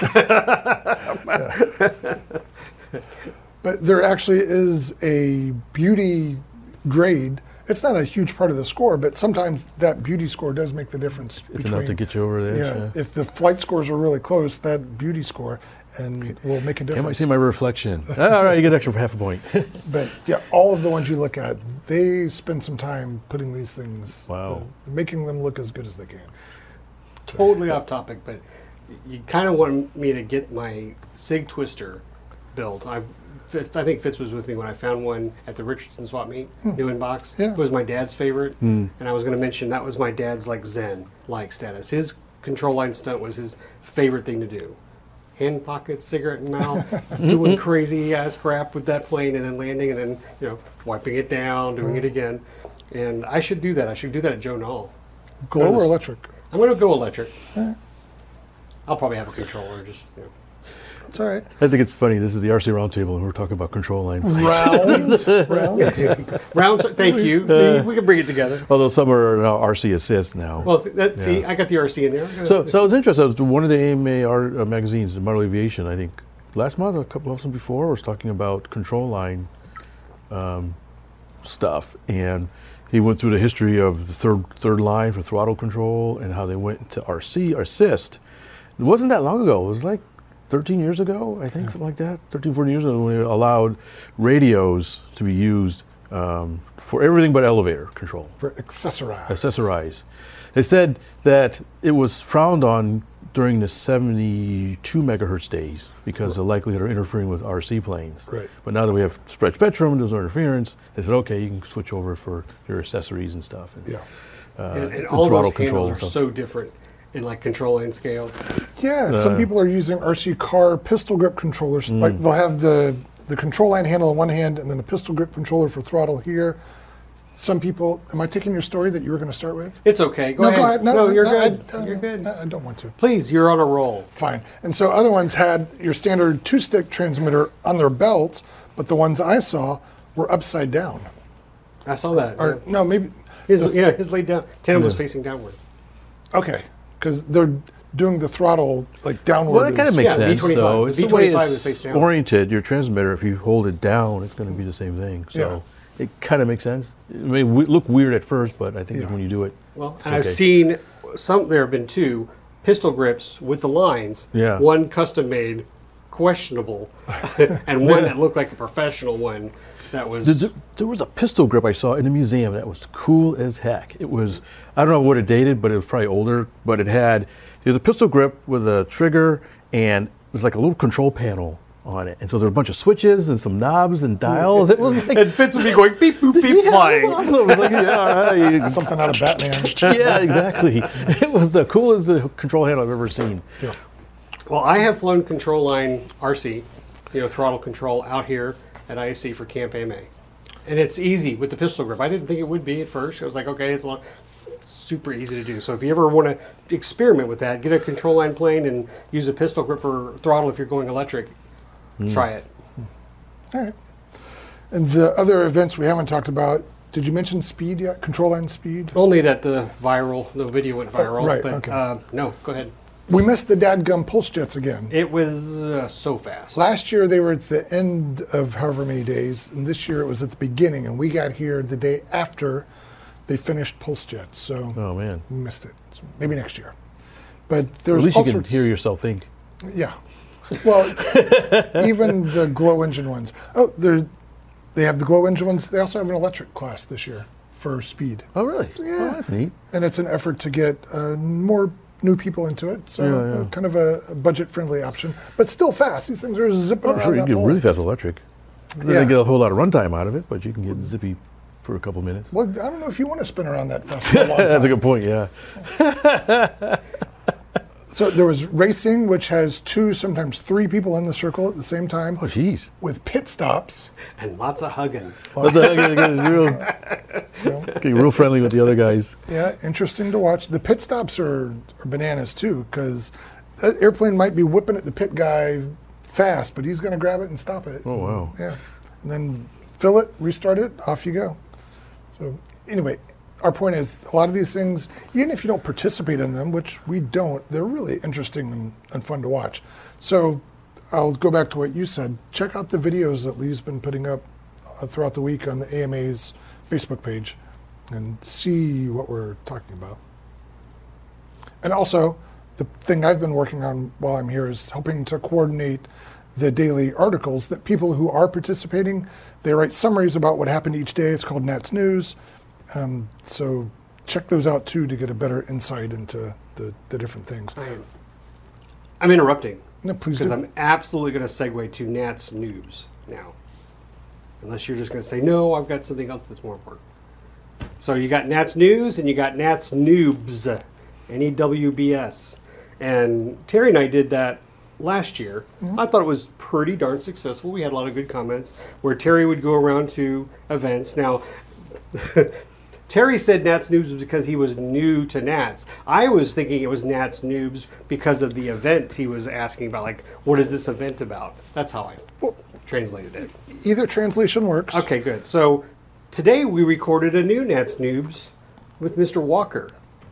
S4: But there actually is a beauty grade. It's not a huge part of the score, but sometimes that beauty score does make the difference.
S2: It's enough to get you over there.
S4: Yeah,
S2: Yeah.
S4: if the flight scores are really close, that beauty score and will make a
S2: I might
S4: difference.
S2: see my reflection. All right, you get an extra half a point.
S4: But yeah, all of the ones you look at, they spend some time putting these things,
S2: Wow.
S4: to- making them look as good as they can.
S3: Totally off topic, but you kind of want me to get my SIG Twister built. I, I think Fitz was with me when I found one at the Richardson swap meet, new in box.
S4: Yeah.
S3: It was my dad's favorite, and I was going to mention that was my dad's like Zen like status. His control line stunt was his favorite thing to do. Hand pockets, cigarette in mouth, doing crazy ass crap with that plane, and then landing, and then you know wiping it down, doing it again. And I should do that. I should do that at Joe Knoll.
S4: Glow or electric?
S3: I'm going to go electric.
S4: Right.
S3: I'll probably have a controller. Just you know.
S4: That's all right.
S2: I think it's funny. This is the R C Roundtable, and we're talking about control line plates.
S4: Round, round.
S3: Rounds. Thank you. See, we can bring it together.
S2: Although some are now R C Assist now.
S3: Well, see, that, see
S2: Yeah.
S3: I got the R C in there.
S2: So, so I was interested. I was one of the A M A art, uh, magazines, Model Aviation, I think last month or a couple of months before, was talking about control line um, stuff, and he went through the history of the third third line for throttle control and how they went to R C or Assist. It wasn't that long ago. It was like thirteen years ago, I think, yeah. something like that. thirteen, fourteen years ago, when we allowed radios to be used um, for everything but elevator control.
S4: For accessorize.
S2: Accessorize. They said that it was frowned on during the seventy-two megahertz days because right. the likelihood of interfering with R C planes.
S4: Right.
S2: But now that we have spread spectrum, there's no interference, they said, okay, you can switch over for your accessories and stuff. And,
S4: yeah.
S3: Uh, and, and all those handles are so different in like control and scale.
S4: Yeah, uh, some people are using R C car pistol grip controllers. Mm. Like they'll have the, the control line handle in one hand and then a pistol grip controller for throttle here. Some people, am I taking your story that you were going to start with?
S3: It's okay. Go
S4: no,
S3: ahead.
S4: Go ahead. No,
S3: no, you're
S4: no,
S3: good.
S4: I, uh,
S3: you're good.
S4: I don't want to.
S3: Please, you're on a roll.
S4: Fine. And so other ones had your standard two-stick transmitter on their belt, but the ones I saw were upside down.
S3: I saw that.
S4: Or
S3: yeah.
S4: no, maybe.
S3: His, yeah, his laid down. Tandem
S2: yeah.
S3: was facing downward.
S4: Okay, because they're doing the throttle like downward.
S2: Well, that kind of makes
S3: yeah,
S2: sense.
S3: B twenty-five.
S2: So
S3: The
S2: it's the
S3: B
S2: way
S3: twenty-five is face
S2: it's
S3: down.
S2: oriented. Your transmitter, if you hold it down, it's going to be the same thing. So
S4: Yeah.
S2: it kind of makes sense. It may w- look weird at first, but I think
S4: Yeah.
S2: when you do it,
S3: Well,
S2: it's
S3: and I've
S2: okay.
S3: seen some. There have been two pistol grips with the lines.
S2: Yeah.
S3: One custom made, questionable, and one that looked like a professional one. That was.
S2: There, there was a pistol grip I saw in the museum that was cool as heck. It was, I don't know what it dated, but it was probably older. But it had, it was a pistol grip with a trigger, and it was like a little control panel on it. And so there were a bunch of switches and some knobs and dials. It was like,
S3: and Fitz would be going beep boop beep
S2: yeah,
S3: flying.
S2: it was awesome. It was like, yeah, all right.
S4: Something out of Batman.
S2: Yeah, exactly. It was the coolest the control handle I've ever seen.
S4: Yeah.
S3: Well, I have flown control line R C, you know, throttle control out here at I S C for Camp A M A. And it's easy with the pistol grip. I didn't think it would be at first. I was like, okay, it's long, super easy to do. So if you ever want to experiment with that, get a control line plane and use a pistol grip for throttle if you're going electric, mm. try it.
S4: All right. And the other events we haven't talked about, did you mention speed yet? Control line speed?
S3: Only that the viral, the video went viral.
S4: Oh, right,
S3: but
S4: okay.
S3: uh, no, go ahead.
S4: We missed the dadgum pulse jets again.
S3: It was uh, so fast.
S4: Last year they were at the end of however many days, and this year it was at the beginning, and we got here the day after they finished pulse jets. So
S2: Oh, man.
S4: we missed it. So maybe next year. But there's
S2: At least
S4: all
S2: you can
S4: sorts.
S2: hear yourself think.
S4: Yeah. Well, even the glow engine ones. Oh, they're, they have the glow engine ones. They also have an electric class this year for speed.
S2: Oh, really?
S4: Yeah.
S2: Oh, that's neat.
S4: And it's an effort to get uh, more new people into it. So
S2: Yeah, yeah.
S4: uh, kind of a, a budget-friendly option, but still fast. These things are zipping
S2: I'm
S4: around
S2: sure you
S4: that
S2: can get
S4: pole.
S2: really fast electric. Then
S4: Yeah.
S2: they get a whole lot of runtime out of it, but you can get zippy for a couple minutes.
S4: Well, I don't know if you want to spin around that fast for a long time.
S2: That's a good point, yeah.
S4: So there was racing, which has two, sometimes three people in the circle at the same time,
S2: Oh, jeez.
S4: with pit stops.
S3: And lots of hugging.
S2: That's a, get, get real, get real friendly with the other guys.
S4: Yeah, interesting to watch. The pit stops are, are bananas too, because that airplane might be whipping at the pit guy fast, but he's going to grab it and stop it.
S2: Oh, wow.
S4: Yeah, and then fill it, restart it, off you go. So anyway, our point is a lot of these things, even if you don't participate in them, which we don't, they're really interesting and, and fun to watch. So I'll go back to what you said. Check out the videos that Lee's been putting up uh, throughout the week on the A M A's Facebook page and see what we're talking about. And also, the thing I've been working on while I'm here is helping to coordinate the daily articles that people who are participating, they write summaries about what happened each day. It's called Nats News. Um, so check those out too to get a better insight into the, the different things.
S3: I'm, I'm interrupting
S4: No, please
S3: because
S4: do.
S3: I'm absolutely going to segue to Nats News now. Unless you're just going to say, no, I've got something else that's more important. So you got Nats News and you got Nats Noobs. N E W B S. And Terry and I did that last year. Mm-hmm. I thought it was pretty darn successful. We had a lot of good comments where Terry would go around to events. Now, Terry said Nats Noobs was because he was new to Nats. I was thinking it was Nats Noobs because of the event he was asking about, like, what is this event about? That's how I well, translated it.
S4: Either translation works.
S3: Okay, good. So today we recorded a new Nats Noobs with Mister Walker.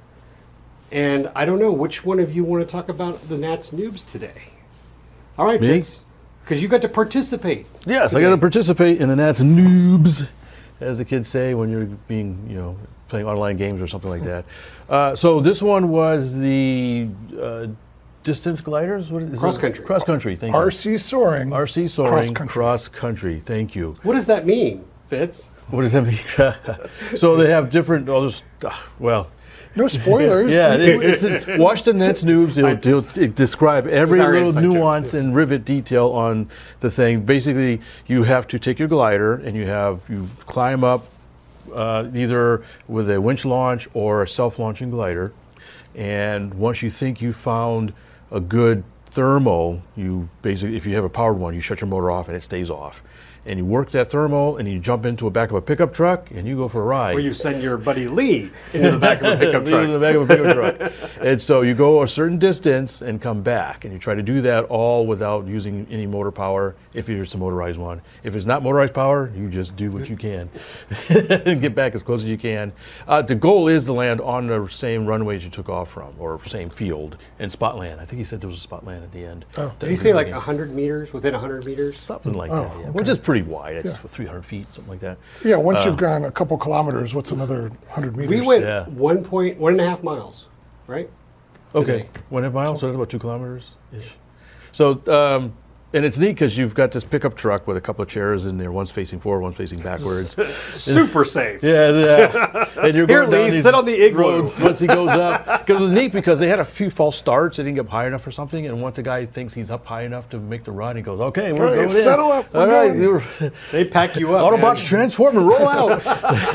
S3: And I don't know, which one of you want to talk about the Nats Noobs today? All right, Vince, because you got to participate.
S2: Yes,
S3: today.
S2: I got to participate in the Nats Noobs, as the kids say when you're being, you know, playing online games or something like that. Uh, so this one was the uh, distance gliders? What is
S3: cross
S2: it?
S3: country.
S2: Cross country, thank
S4: R
S2: you.
S4: C soaring.
S2: R C soaring,
S4: cross country.
S2: cross country, thank you.
S3: What does that mean, Fitz?
S2: What does that mean? So they have different, oh, there's, uh, well,
S4: No spoilers.
S2: yeah, it's, it's a, watch the Nats Noobs. They'll, they'll describe every
S3: our
S2: little
S3: inside joke,
S2: nuance
S3: yes.
S2: and rivet detail on the thing. Basically, you have to take your glider and you have you climb up uh, either with a winch launch or a self-launching glider. And once you think you found a good thermal, you basically, if you have a powered one, you shut your motor off and it stays off. And you work that thermal and you jump into a back of a pickup truck and you go for a ride.
S3: Or you send your buddy Lee into the back of a pickup truck.
S2: Into the back of a pickup truck. And so you go a certain distance and come back. And you try to do that all without using any motor power if it's a motorized one. If it's not motorized power, you just do what you can and get back as close as you can. Uh, the goal is to land on the same runways you took off from or same field and spot land. I think he said there was a spot land at the end.
S4: Oh.
S3: Did he say like one hundred meters, within one hundred meters?
S2: Something like
S4: Oh,
S2: that, yeah.
S4: okay.
S2: Which is pretty wide. It's
S4: Yeah.
S2: three hundred feet, something like that.
S4: Yeah, once
S2: Uh,
S4: you've gone a couple kilometers, what's another one hundred meters?
S3: We went
S2: Yeah.
S3: one point, one and a half miles, right?
S2: Okay,
S3: Today.
S2: one and a half miles, so that's about two kilometers ish. So, um, and it's neat because you've got this pickup truck with a couple of chairs in there. One's facing forward, one's facing backwards.
S3: Super safe.
S2: Yeah, yeah. And you're
S3: Here,
S2: going down
S3: Lee,
S2: these
S3: sit on the igloo.
S2: roads once he goes up. Because it was neat because they had a few false starts. They didn't get up high enough or something. And once the guy thinks he's up high enough to make the run, he goes, "Okay, we're
S4: Okay,
S2: going in.
S4: settle up, we're
S2: All right,
S4: going."
S2: you're-
S3: They pack you up.
S2: Autobots
S3: man.
S2: transform and roll out."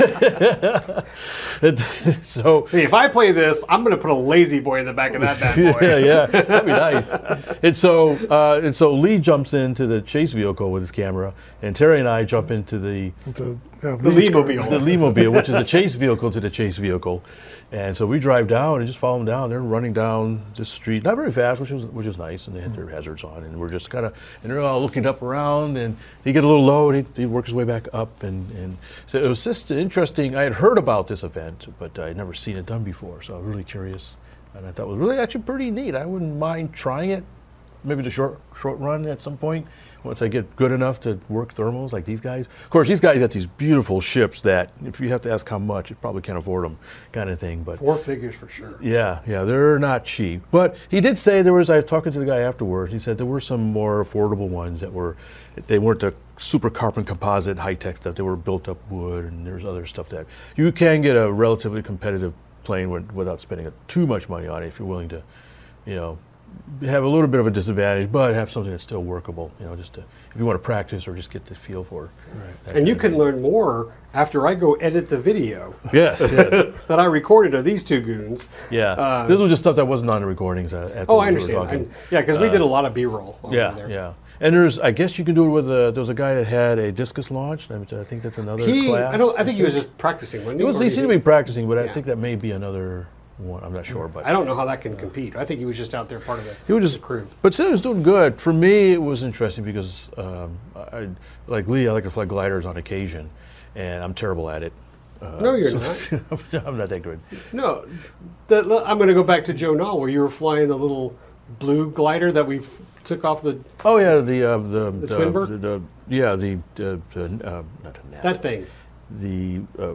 S2: And so.
S3: See, if I play this, I'm going to put a lazy boy in the back of that bad boy.
S2: Yeah, yeah, that'd be nice. And so, uh, and so Lee jumps into the chase vehicle with his camera, and Terry and I jump into the
S4: The, yeah,
S3: The Lee-mobile.
S2: the Lee-mobile, which is a chase vehicle to the chase vehicle. And so we drive down and just follow them down. They're running down the street, not very fast, which was which was nice, and they had their hazards on, and we're just kind of, and they're all looking up around, and he get a little low, and he, he work his way back up, and, and so it was just interesting. I had heard about this event, but I'd never seen it done before, so I was really curious, and I thought it was really actually pretty neat. I wouldn't mind trying it, maybe the short short run at some point. Once I get good enough to work thermals like these guys. Of course, these guys got these beautiful ships that if you have to ask how much, you probably can't afford them kind of thing. But
S3: Four figures for sure.
S2: yeah, yeah, they're not cheap. But he did say there was, I was talking to the guy afterwards, he said there were some more affordable ones that were, they weren't the super carbon composite high-tech stuff. They were built up wood, and there's other stuff that you can get a relatively competitive plane with, without spending too much money on it if you're willing to, you know, have a little bit of a disadvantage, but have something that's still workable, you know, just to, if you want to practice or just get the feel for it. Right.
S3: And you can learn more after I go edit the video
S2: Yes, yes.
S3: that I recorded of these two goons.
S2: Yeah.
S3: Uh,
S2: this was just stuff that wasn't on the recordings. Uh, after
S3: Oh,
S2: we
S3: I
S2: were
S3: understand.
S2: talking.
S3: I'm- yeah, because we did a lot of B-roll. over
S2: Yeah,
S3: there.
S2: yeah. And there's, I guess you can do it with a, there was a guy that had a discus launch. I, mean, I think that's another
S3: He,
S2: class.
S3: I don't. I think he was just practicing. wasn't
S2: He was,
S3: Or
S2: he
S3: is
S2: seemed to be practicing, but I
S3: Yeah.
S2: think that may be another one. I'm not sure, but
S3: I don't know how that can compete. I think he was just out there part of the,
S2: he was just
S3: the crew.
S2: But still, he was doing good. For me, it was interesting because, um, I, like Lee, I like to fly gliders on occasion, and I'm terrible at it. Uh,
S3: No, you're
S2: so- I'm not that good.
S3: No, the, I'm going to go back to Joe Knoll where you were flying the little blue glider that we f- took off the
S2: Oh yeah, the uh, the
S3: The
S2: the,
S3: Twinbird?
S2: the, the yeah the the, the uh, not a nap,
S3: that thing.
S2: the uh,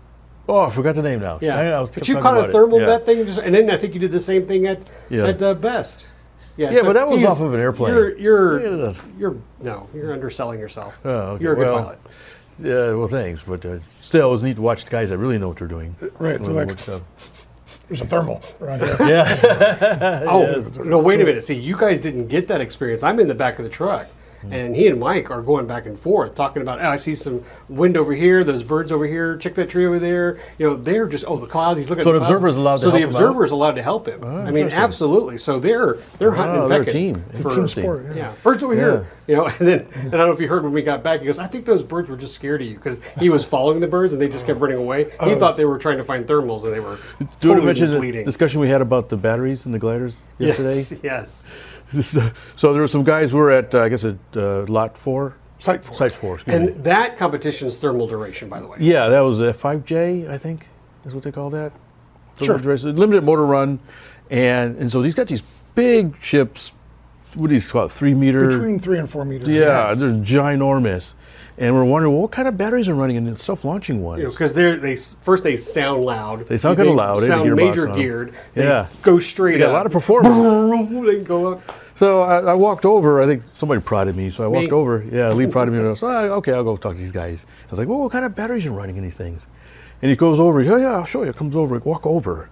S2: oh I forgot the name now.
S3: Yeah,
S2: I, I was
S3: but
S2: kept
S3: you
S2: talking
S3: caught a
S2: about it.
S3: thermal
S2: yeah.
S3: vet thing, just, and then I think you did the same thing at
S2: Yeah.
S3: at uh, Best.
S2: Yeah, but that was
S3: he's-
S2: off of an airplane.
S3: You're you're
S2: Yeah.
S3: you're no, you're underselling yourself.
S2: Oh, okay.
S3: You're a good
S2: well,
S3: pilot.
S2: Yeah, well, thanks, but uh, still, it was neat to watch the guys that really know what they're doing.
S4: Right,
S2: When
S4: they're
S2: they
S4: like-
S2: work stuff.
S4: There's a thermal around here.
S2: Yeah.
S3: Oh
S2: Yes.
S3: no! Wait a minute. See, you guys didn't get that experience. I'm in the back of the truck, And he and Mike are going back and forth talking about, oh, I see some wind over here, those birds over here, check that tree over there. You know, they're just, oh, the clouds, he's looking
S2: So
S3: at
S2: the
S3: the clouds.
S2: observer's allowed to
S3: So the
S2: help him out?
S3: observer's allowed to help him.
S2: Oh,
S3: I mean,
S2: interesting.
S3: absolutely. So they're they're hunting
S2: Oh,
S3: and
S2: they're a
S3: pecking.
S2: team.
S4: It's a
S3: for-
S4: team sport. Yeah.
S3: Yeah, birds over
S2: Yeah.
S3: here. You know, and then and I don't know if you heard when we got back. He goes, "I think those birds were just scared of you because he was following the birds and they just kept running away. He
S4: Oh.
S3: thought they were trying to find thermals and they were
S2: Do you want
S3: totally
S2: to mention the
S3: misleading."
S2: discussion we had about the batteries and the gliders yesterday?
S3: Yes, yes.
S2: So there were some guys who were at, uh, I guess, at uh, lot four,
S4: Site four.
S2: site four, excuse me.
S3: And that competition's thermal duration, by the way.
S2: Yeah, that was a five J, I think, is what they call that.
S4: Sure.
S2: Limited, limited motor run, and and so he's got these big ships. What do you call it? Three meter.
S4: Between three and four meters.
S2: yeah,
S4: Yes.
S2: they're ginormous, and we're wondering, well, what kind of batteries are running in the self-launching ones?
S3: Because they're they s- first they sound loud.
S2: They sound kinda loud. They have a
S3: sound
S2: gearbox
S3: major
S2: on 'em.
S3: geared. They
S2: Yeah.
S3: go straight
S2: They got
S3: up.
S2: a lot of performance.
S3: They go up.
S2: So I, I walked over. I think somebody prodded me. So I walked
S3: Me.
S2: over. Yeah, Lee prodded me. And I was like, oh, okay, I'll go talk to these guys. I was like, well, what kind of batteries are running in these things? And he goes over. He goes, oh, yeah, I'll show you. Comes over. Walk over.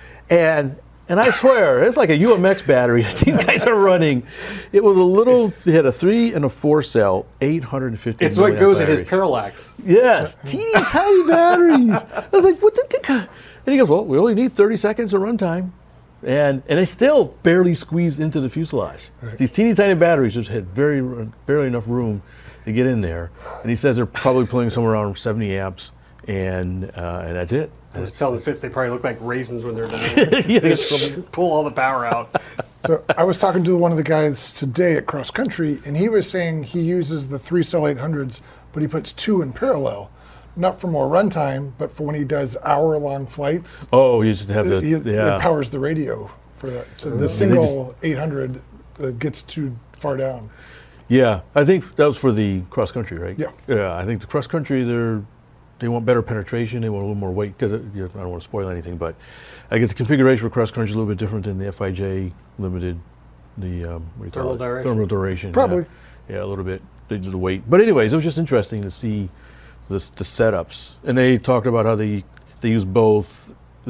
S2: And and I swear, it's like a U M X battery that these guys are running. It was a little. They had a three and a four cell, eight hundred fifty.
S3: It's what
S2: milliamp
S3: goes in his
S2: batteries.
S3: parallax.
S2: Yes, teeny tiny batteries. I was like, what the? And he goes, well, we only need thirty seconds of runtime. And and they still barely squeezed into the fuselage.
S4: Right.
S2: These teeny tiny batteries just had very barely enough room to get in there. And he says they're probably pulling somewhere around seventy amps, and uh, and that's it.
S3: I was telling Fitz they probably look like raisins when they're done.
S2: Yeah,
S3: They just pull all the power out.
S4: So I was talking to one of the guys today at Cross Country, and he was saying he uses the three cell eight hundreds, but he puts two in parallel, not for more runtime, but for when he does hour long flights.
S2: Oh, you just have the
S4: It, it
S2: yeah.
S4: powers the radio for that. So the single eight hundred uh, gets too far down.
S2: Yeah, I think that was for the cross country, right?
S4: Yeah.
S2: Yeah, I think the cross country, they're they want better penetration. They want a little more weight because you know, I don't want to spoil anything, but I guess the configuration for cross country is a little bit different than the F I J limited. The um, what do you call
S3: Thermal
S2: it?
S3: duration?
S2: Thermal duration.
S4: Probably.
S2: Yeah. yeah, a little bit. They did the weight, but anyways, it was just interesting to see the the setups, and they talked about how they they use both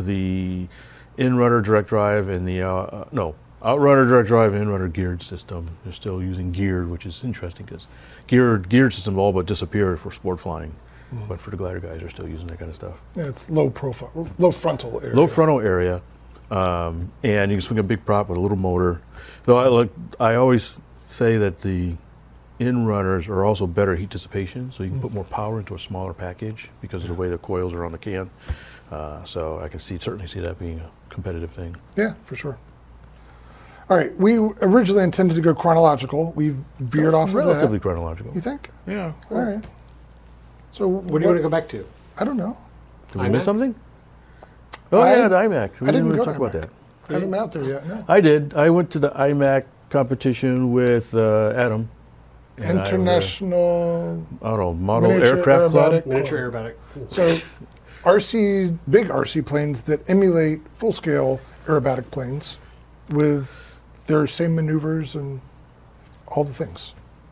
S2: the in-runner direct drive and the uh, uh, no. Outrunner direct drive and Inrunner geared system. They're still using geared, which is interesting because geared geared systems all but disappeared for sport flying,
S4: Mm-hmm.
S2: but for the glider guys, are still using that kind of stuff.
S4: Yeah, it's low profile, low frontal area.
S2: Low frontal area, um, and you can swing a big prop with a little motor. Though I like, I always say that the in-runners are also better heat dissipation, so you can put more power into a smaller package because of the way the coils are on the can. Uh, so I can see certainly see that being a competitive thing.
S4: Yeah, for sure. All right, we originally intended to go chronological. We've veered off of
S2: Relatively
S4: that.
S2: chronological.
S4: You think?
S2: Yeah.
S4: All right. So
S3: What do you want to go back to?
S4: I don't know.
S2: Did we miss
S3: iMac?
S2: something? Oh
S4: I-
S2: yeah, the iMac. We
S4: I
S2: didn't
S4: didn't
S2: really
S4: go
S2: talk
S4: to
S2: about
S4: iMac.
S2: that.
S4: I haven't been out there yet. No.
S2: I did. I went to the iMac competition with uh, Adam. and I was, uh,
S4: International
S2: I don't know, Model
S4: Miniature
S2: Aircraft Club.
S4: Aerobatic.
S3: Miniature aerobatic.
S4: So, R C, big R C planes that emulate full-scale aerobatic planes with their same maneuvers and all the things.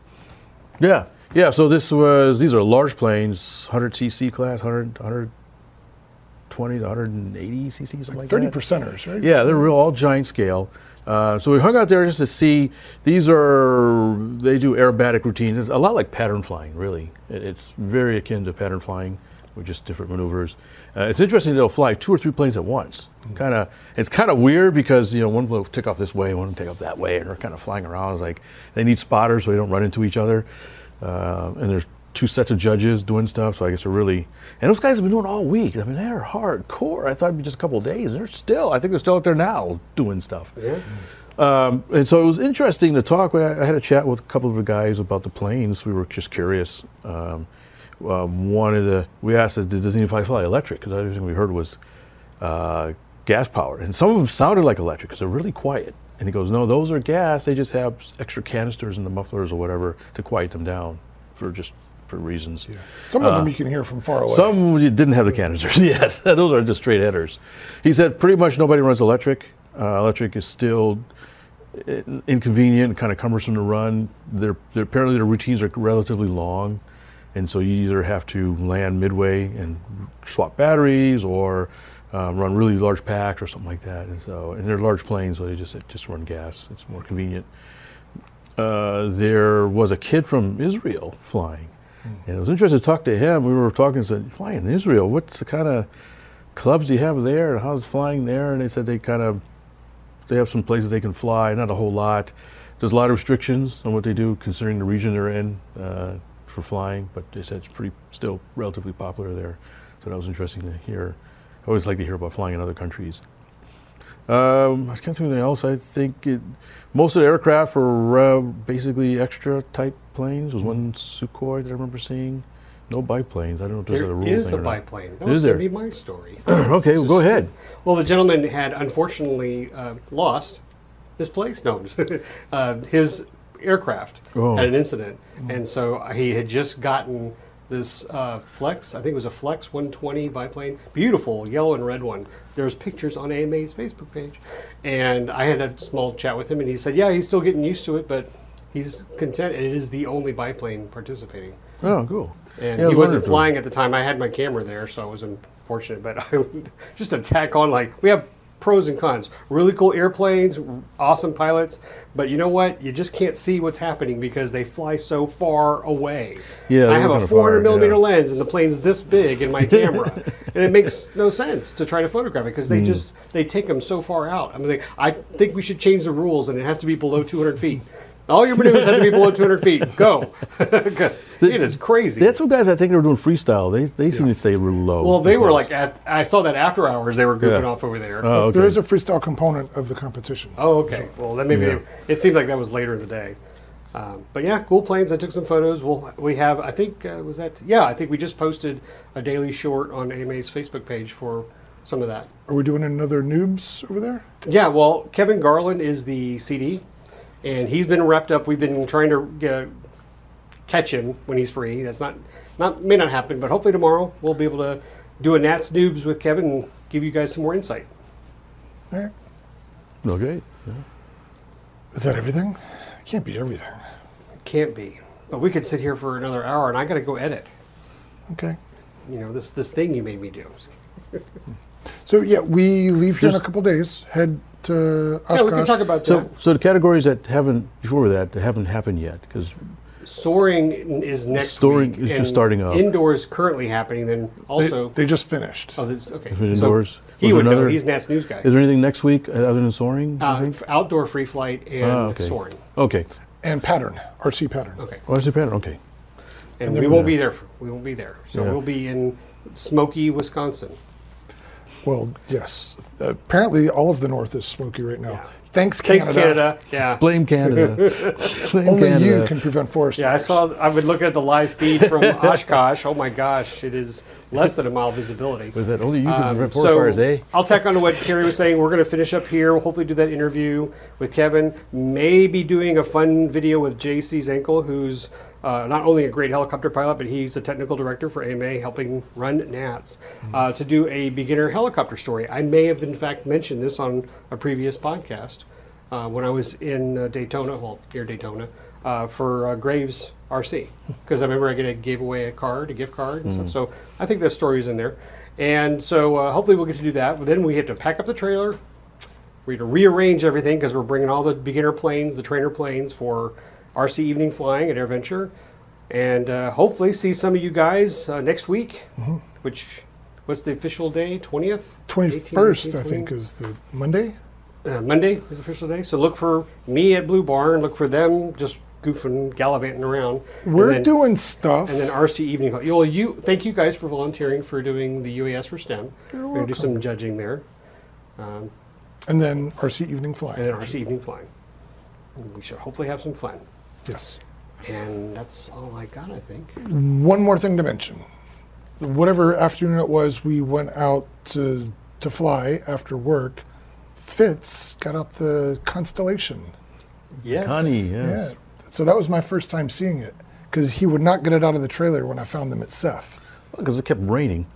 S2: Yeah, yeah. So this was these are large planes, one hundred c c class, one hundred, one hundred twenty to one hundred eighty c c, something like
S4: Thirty
S2: that.
S4: percenters, right?
S2: Yeah, they're real all giant scale. Uh, so we hung out there just to see. These are they do aerobatic routines. It's a lot like pattern flying, really. It, it's very akin to pattern flying with just different maneuvers. Uh, it's interesting they'll fly two or three planes at once. Kind of, it's kind of weird because you know one will take off this way, one will take off that way, and they're kind of flying around. It's like they need spotters so they don't run into each other. Uh, and there's two sets of judges doing stuff, so I guess they're really. And those guys have been doing it all week. I mean, they're hardcore. I thought it'd be just a couple of days. They're still, I think they're still out there now doing stuff.
S3: Yeah.
S2: Um, and so it was interesting to talk. I I had a chat with a couple of the guys about the planes. We were just curious. Um, um, one of the, we asked, does any fly fly electric? Because everything we heard was uh, gas powered. And some of them sounded like electric because they're really quiet. And he goes, no, those are gas. They just have extra canisters in the mufflers or whatever to quiet them down for just for reasons.
S4: Yeah. Some of
S2: Uh,
S4: them you can hear from far away.
S2: Some didn't have the canisters. Yes, those are just straight headers. He said pretty much nobody runs electric. Uh, electric is still in- inconvenient, kind of cumbersome to run. They're, they're, apparently their routines are relatively long, and so you either have to land midway and swap batteries or um, run really large packs or something like that. And so, and they're large planes, so they just just run gas. It's more convenient. uh, there was a kid from Israel flying. And it was interesting to talk to him. We were talking and said, flying in Israel, what's the kind of clubs do you have there? How's flying there? And they said they kind of, they have some places they can fly, not a whole lot. There's a lot of restrictions on what they do considering the region they're in uh, for flying, but they said it's pretty, still relatively popular there. So that was interesting to hear. I always like to hear about flying in other countries. Um, I can't think of anything else. I think it, most of the aircraft were uh, basically extra type planes. There was one Sukhoi that I remember seeing. No biplanes. I don't know if there's
S3: There
S2: a rule
S3: is
S2: thing
S3: a
S2: or not.
S3: biplane. That
S2: Is
S3: was
S2: there?
S3: going to be my story.
S2: Okay, well,
S3: It's
S2: go
S3: just-
S2: ahead.
S3: Well, the gentleman had unfortunately uh, lost his place. No, uh, his aircraft
S2: Oh.
S3: had an incident, and so he had just gotten this uh, Flex. I think it was a Flex one twenty biplane, beautiful yellow and red one. There's pictures on A M A's Facebook page, and I had a small chat with him, and he said, "Yeah, he's still getting used to it, but he's content. It is the only biplane participating."
S2: Oh, cool.
S3: And
S2: Yeah, I
S3: he
S2: was
S3: wasn't
S2: wondering.
S3: flying at the time. I had my camera there, so I was unfortunate. But I would just to tack on, like, we have pros and cons. Really cool airplanes, awesome pilots. But you know what? You just can't see what's happening because they fly so far away.
S2: Yeah,
S3: I
S2: they're
S3: have a
S2: kinda
S3: four hundred
S2: far,
S3: millimeter
S2: yeah.
S3: lens, and the plane's this big in my camera. And it makes no sense to try to photograph it because
S2: Hmm.
S3: they just, they take them so far out. I mean, I think we should change the rules, and it has to be below two hundred feet. All your maneuvers have to be below two hundred feet. Go. Because it is crazy.
S2: They had some guys I think they were doing freestyle. They they seem to stay real low.
S3: Well, they were
S2: because-
S3: like at. I saw that after hours. They were goofing
S2: Yeah.
S3: off over there.
S2: Oh, okay.
S4: There is a freestyle component of the competition.
S3: Oh, okay. Well, then maybe
S2: Yeah.
S3: it seemed like that was later in the day. Um, but yeah, cool planes. I took some photos. We'll we have. I think uh, was that. Yeah, I think we just posted a daily short on A M A's Facebook page for some of that.
S4: Are we doing another noobs over there?
S3: Yeah. Well, Kevin Garland is the C D, and he's been wrapped up. We've been trying to get, catch him when he's free. That's not not may not happen, but hopefully tomorrow we'll be able to do a Nats Noobs with Kevin and give you guys some more insight.
S4: All right.
S2: Okay.
S4: Is that everything? It can't be everything.
S3: Can't be. But we could sit here for another hour, and I got to go edit.
S4: Okay.
S3: You know, this this thing you made me do.
S4: So yeah, we leave here in a
S2: Just-
S4: couple days. Head to
S3: Yeah, we can
S4: Oshkosh.
S3: talk about
S2: So
S3: that.
S2: so the categories that haven't before that that haven't happened yet because
S3: Soaring is next
S2: Soaring
S3: week.
S2: is just
S3: and
S2: starting up.
S3: Indoors currently happening. Then
S4: They,
S3: also,
S4: they just finished.
S3: oh, this, okay.
S2: Is it
S3: So
S2: indoors?
S3: he
S2: Was there
S3: would know.
S2: another-
S3: He's Nats News guy.
S2: is there anything next week uh, other than soaring? you
S3: Uh,
S2: think?
S3: f- outdoor free flight and
S2: Ah, okay.
S3: soaring.
S2: Okay.
S4: And pattern, R C pattern.
S3: Okay.
S2: Oh, that's the pattern. Okay.
S3: And,
S4: And
S3: we
S4: then-
S3: won't be there. For, we won't be there. So
S2: Yeah.
S3: we'll be in Smoky, Wisconsin.
S4: Well, yes. Apparently, all of the North is smoky right now.
S3: Yeah.
S4: Thanks, Canada.
S3: Thanks, Canada. Yeah.
S2: Blame Canada. Blame
S4: Only
S2: Canada.
S4: you can prevent forest
S3: Yeah, I
S4: fires.
S3: saw. I've been looking at the live feed from Oshkosh. Oh my gosh, it is less than a mile visibility.
S2: Was that only you can
S3: Um,
S2: prevent forest fires, eh?
S3: I'll tack on to what Kerry was saying. We're going to finish up here. We'll hopefully do that interview with Kevin. Maybe doing a fun video with J C Zankel, who's uh, not only a great helicopter pilot, but he's a technical director for A M A, helping run Nats, uh, to do a beginner helicopter story. I may have, in fact, mentioned this on a previous podcast uh, when I was in uh, Daytona, well, near Daytona, uh, for uh, Graves R C, because I remember I get a, gave away a card, a gift card, and stuff. So I think that story is in there. And so uh, hopefully we'll get to do that. But then we have to pack up the trailer. We have to rearrange everything because we're bringing all the beginner planes, the trainer planes for R C evening flying at AirVenture. And uh, hopefully see some of you guys uh, next week, which, what's the official day? twentieth?
S4: twenty-first, I think, is the Monday.
S3: Uh, Monday is the official day. So look for me at Blue Barn. Look for them just goofing, gallivanting around. And
S4: We're
S3: then-
S4: doing stuff.
S3: And then R C evening. Well, you thank you guys for volunteering for doing the U A S for STEM.
S4: You're
S3: We're gonna do
S4: welcome.
S3: some judging there, um,
S4: and then R C evening flying.
S3: and then R C evening flying. And we should hopefully have some fun.
S4: Yes.
S3: And that's all I got, I think.
S4: One more thing to mention. Whatever afternoon it was, we went out to to fly after work. Fitz got out the Constellation.
S3: Yes.
S2: Connie, yeah.
S4: Yeah. So that was my first time seeing it because he would not get it out of the trailer when I found them at C E F.
S2: Because it kept raining.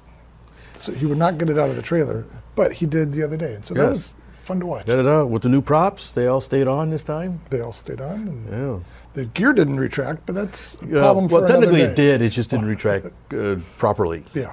S4: So he would not get it out of the trailer, but he did the other day. And so that
S2: Yes.
S4: was fun to watch.
S2: Got it out with the new props. They all stayed on this time.
S4: They all stayed on. And
S2: Yeah.
S4: the gear didn't retract, but that's a
S2: Yeah,
S4: problem
S2: well,
S4: for
S2: technically
S4: another
S2: it
S4: day.
S2: did. It just didn't retract uh, properly.
S4: Yeah.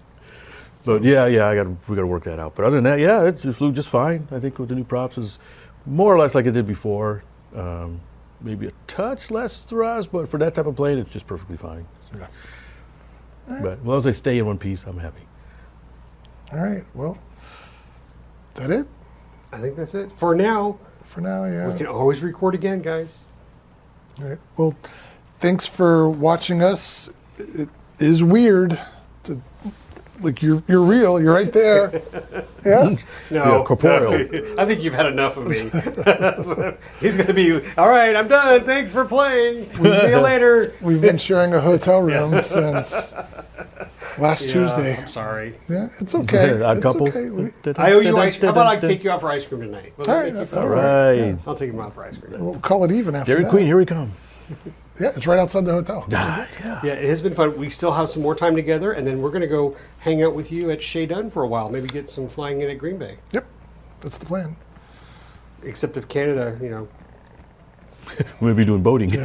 S2: But yeah, yeah, I got we got to work that out. But other than that, yeah, it just flew just fine. I think with the new props is more or less like it did before. Um, maybe a touch less thrust, but for that type of plane, it's just perfectly fine.
S4: Okay.
S2: But as long as I stay in one piece, I'm happy.
S4: All right. Well, is that it
S3: I think that's it. For now,
S4: for now? Yeah.
S3: we can always record again, guys.
S4: All right. Well, thanks for watching us. It is weird. To, like you're you're real. You're right there. Yeah.
S3: No,
S2: Yeah, corporeal.
S3: no, I think you've had enough of me. So he's going to be, all right, I'm done. Thanks for playing. See you later.
S4: We've been sharing a hotel room since last
S3: Yeah,
S4: Tuesday.
S3: I'm sorry.
S4: Yeah, it's okay.
S2: Odd
S4: it's
S2: couple.
S4: okay. We,
S3: I owe you ice cream. How about I take you out for ice cream tonight? Will that
S4: All right,
S3: make you feel
S4: all
S2: All
S3: better?
S2: right.
S3: I'll take him out for ice cream.
S4: we'll call it even after
S2: Dairy
S4: that.
S2: Queen, here we come.
S4: Yeah, it's right outside the hotel.
S2: Ah, yeah.
S3: Yeah, it has been fun. We still have some more time together, and then we're going to go hang out with you at Shea Dun for a while. Maybe get some flying in at Green Bay.
S4: Yep, that's the plan.
S3: Except if Canada, you know.
S2: We'll be doing boating.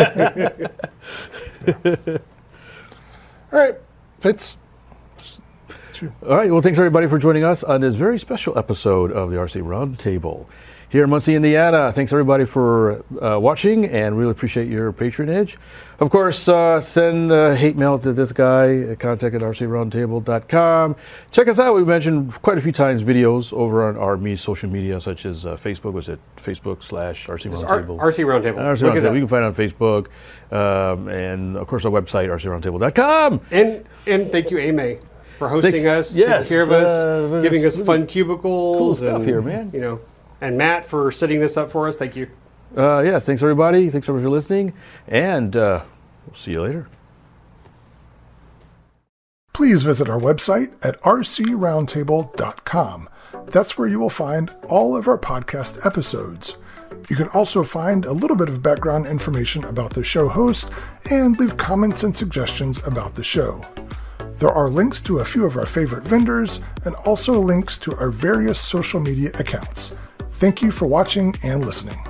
S4: All right, Fitz.
S2: All right. Well, thanks everybody for joining us on this very special episode of the R C Roundtable here in Muncie, Indiana. Thanks everybody for uh, watching, and really appreciate your patronage. Of course, uh, send uh, hate mail to this guy at contact at r c roundtable dot com. Check us out. We mentioned quite a few times videos over on our me social media, such as uh, Facebook. Was it Facebook slash R C
S3: It's R-
S2: Roundtable?
S3: R C Roundtable.
S2: R C
S3: Look it
S2: Roundtable.
S3: up.
S2: You can find it on Facebook, um, and of course our website r c roundtable dot com.
S3: And and thank you, Ame, for hosting
S2: Thanks.
S3: us,
S2: Yes,
S3: taking care of us,
S2: uh,
S3: giving us
S2: really
S3: fun cubicles.
S2: cool stuff
S3: and,
S2: here, man.
S3: You know, and Matt for setting this up for us. Thank you.
S2: Uh, yes, thanks everybody. Thanks everybody for listening, and uh, we'll see you later.
S4: Please visit our website at r c roundtable dot com. That's where you will find all of our podcast episodes. You can also find a little bit of background information about the show host and leave comments and suggestions about the show. There are links to a few of our favorite vendors and also links to our various social media accounts. Thank you for watching and listening.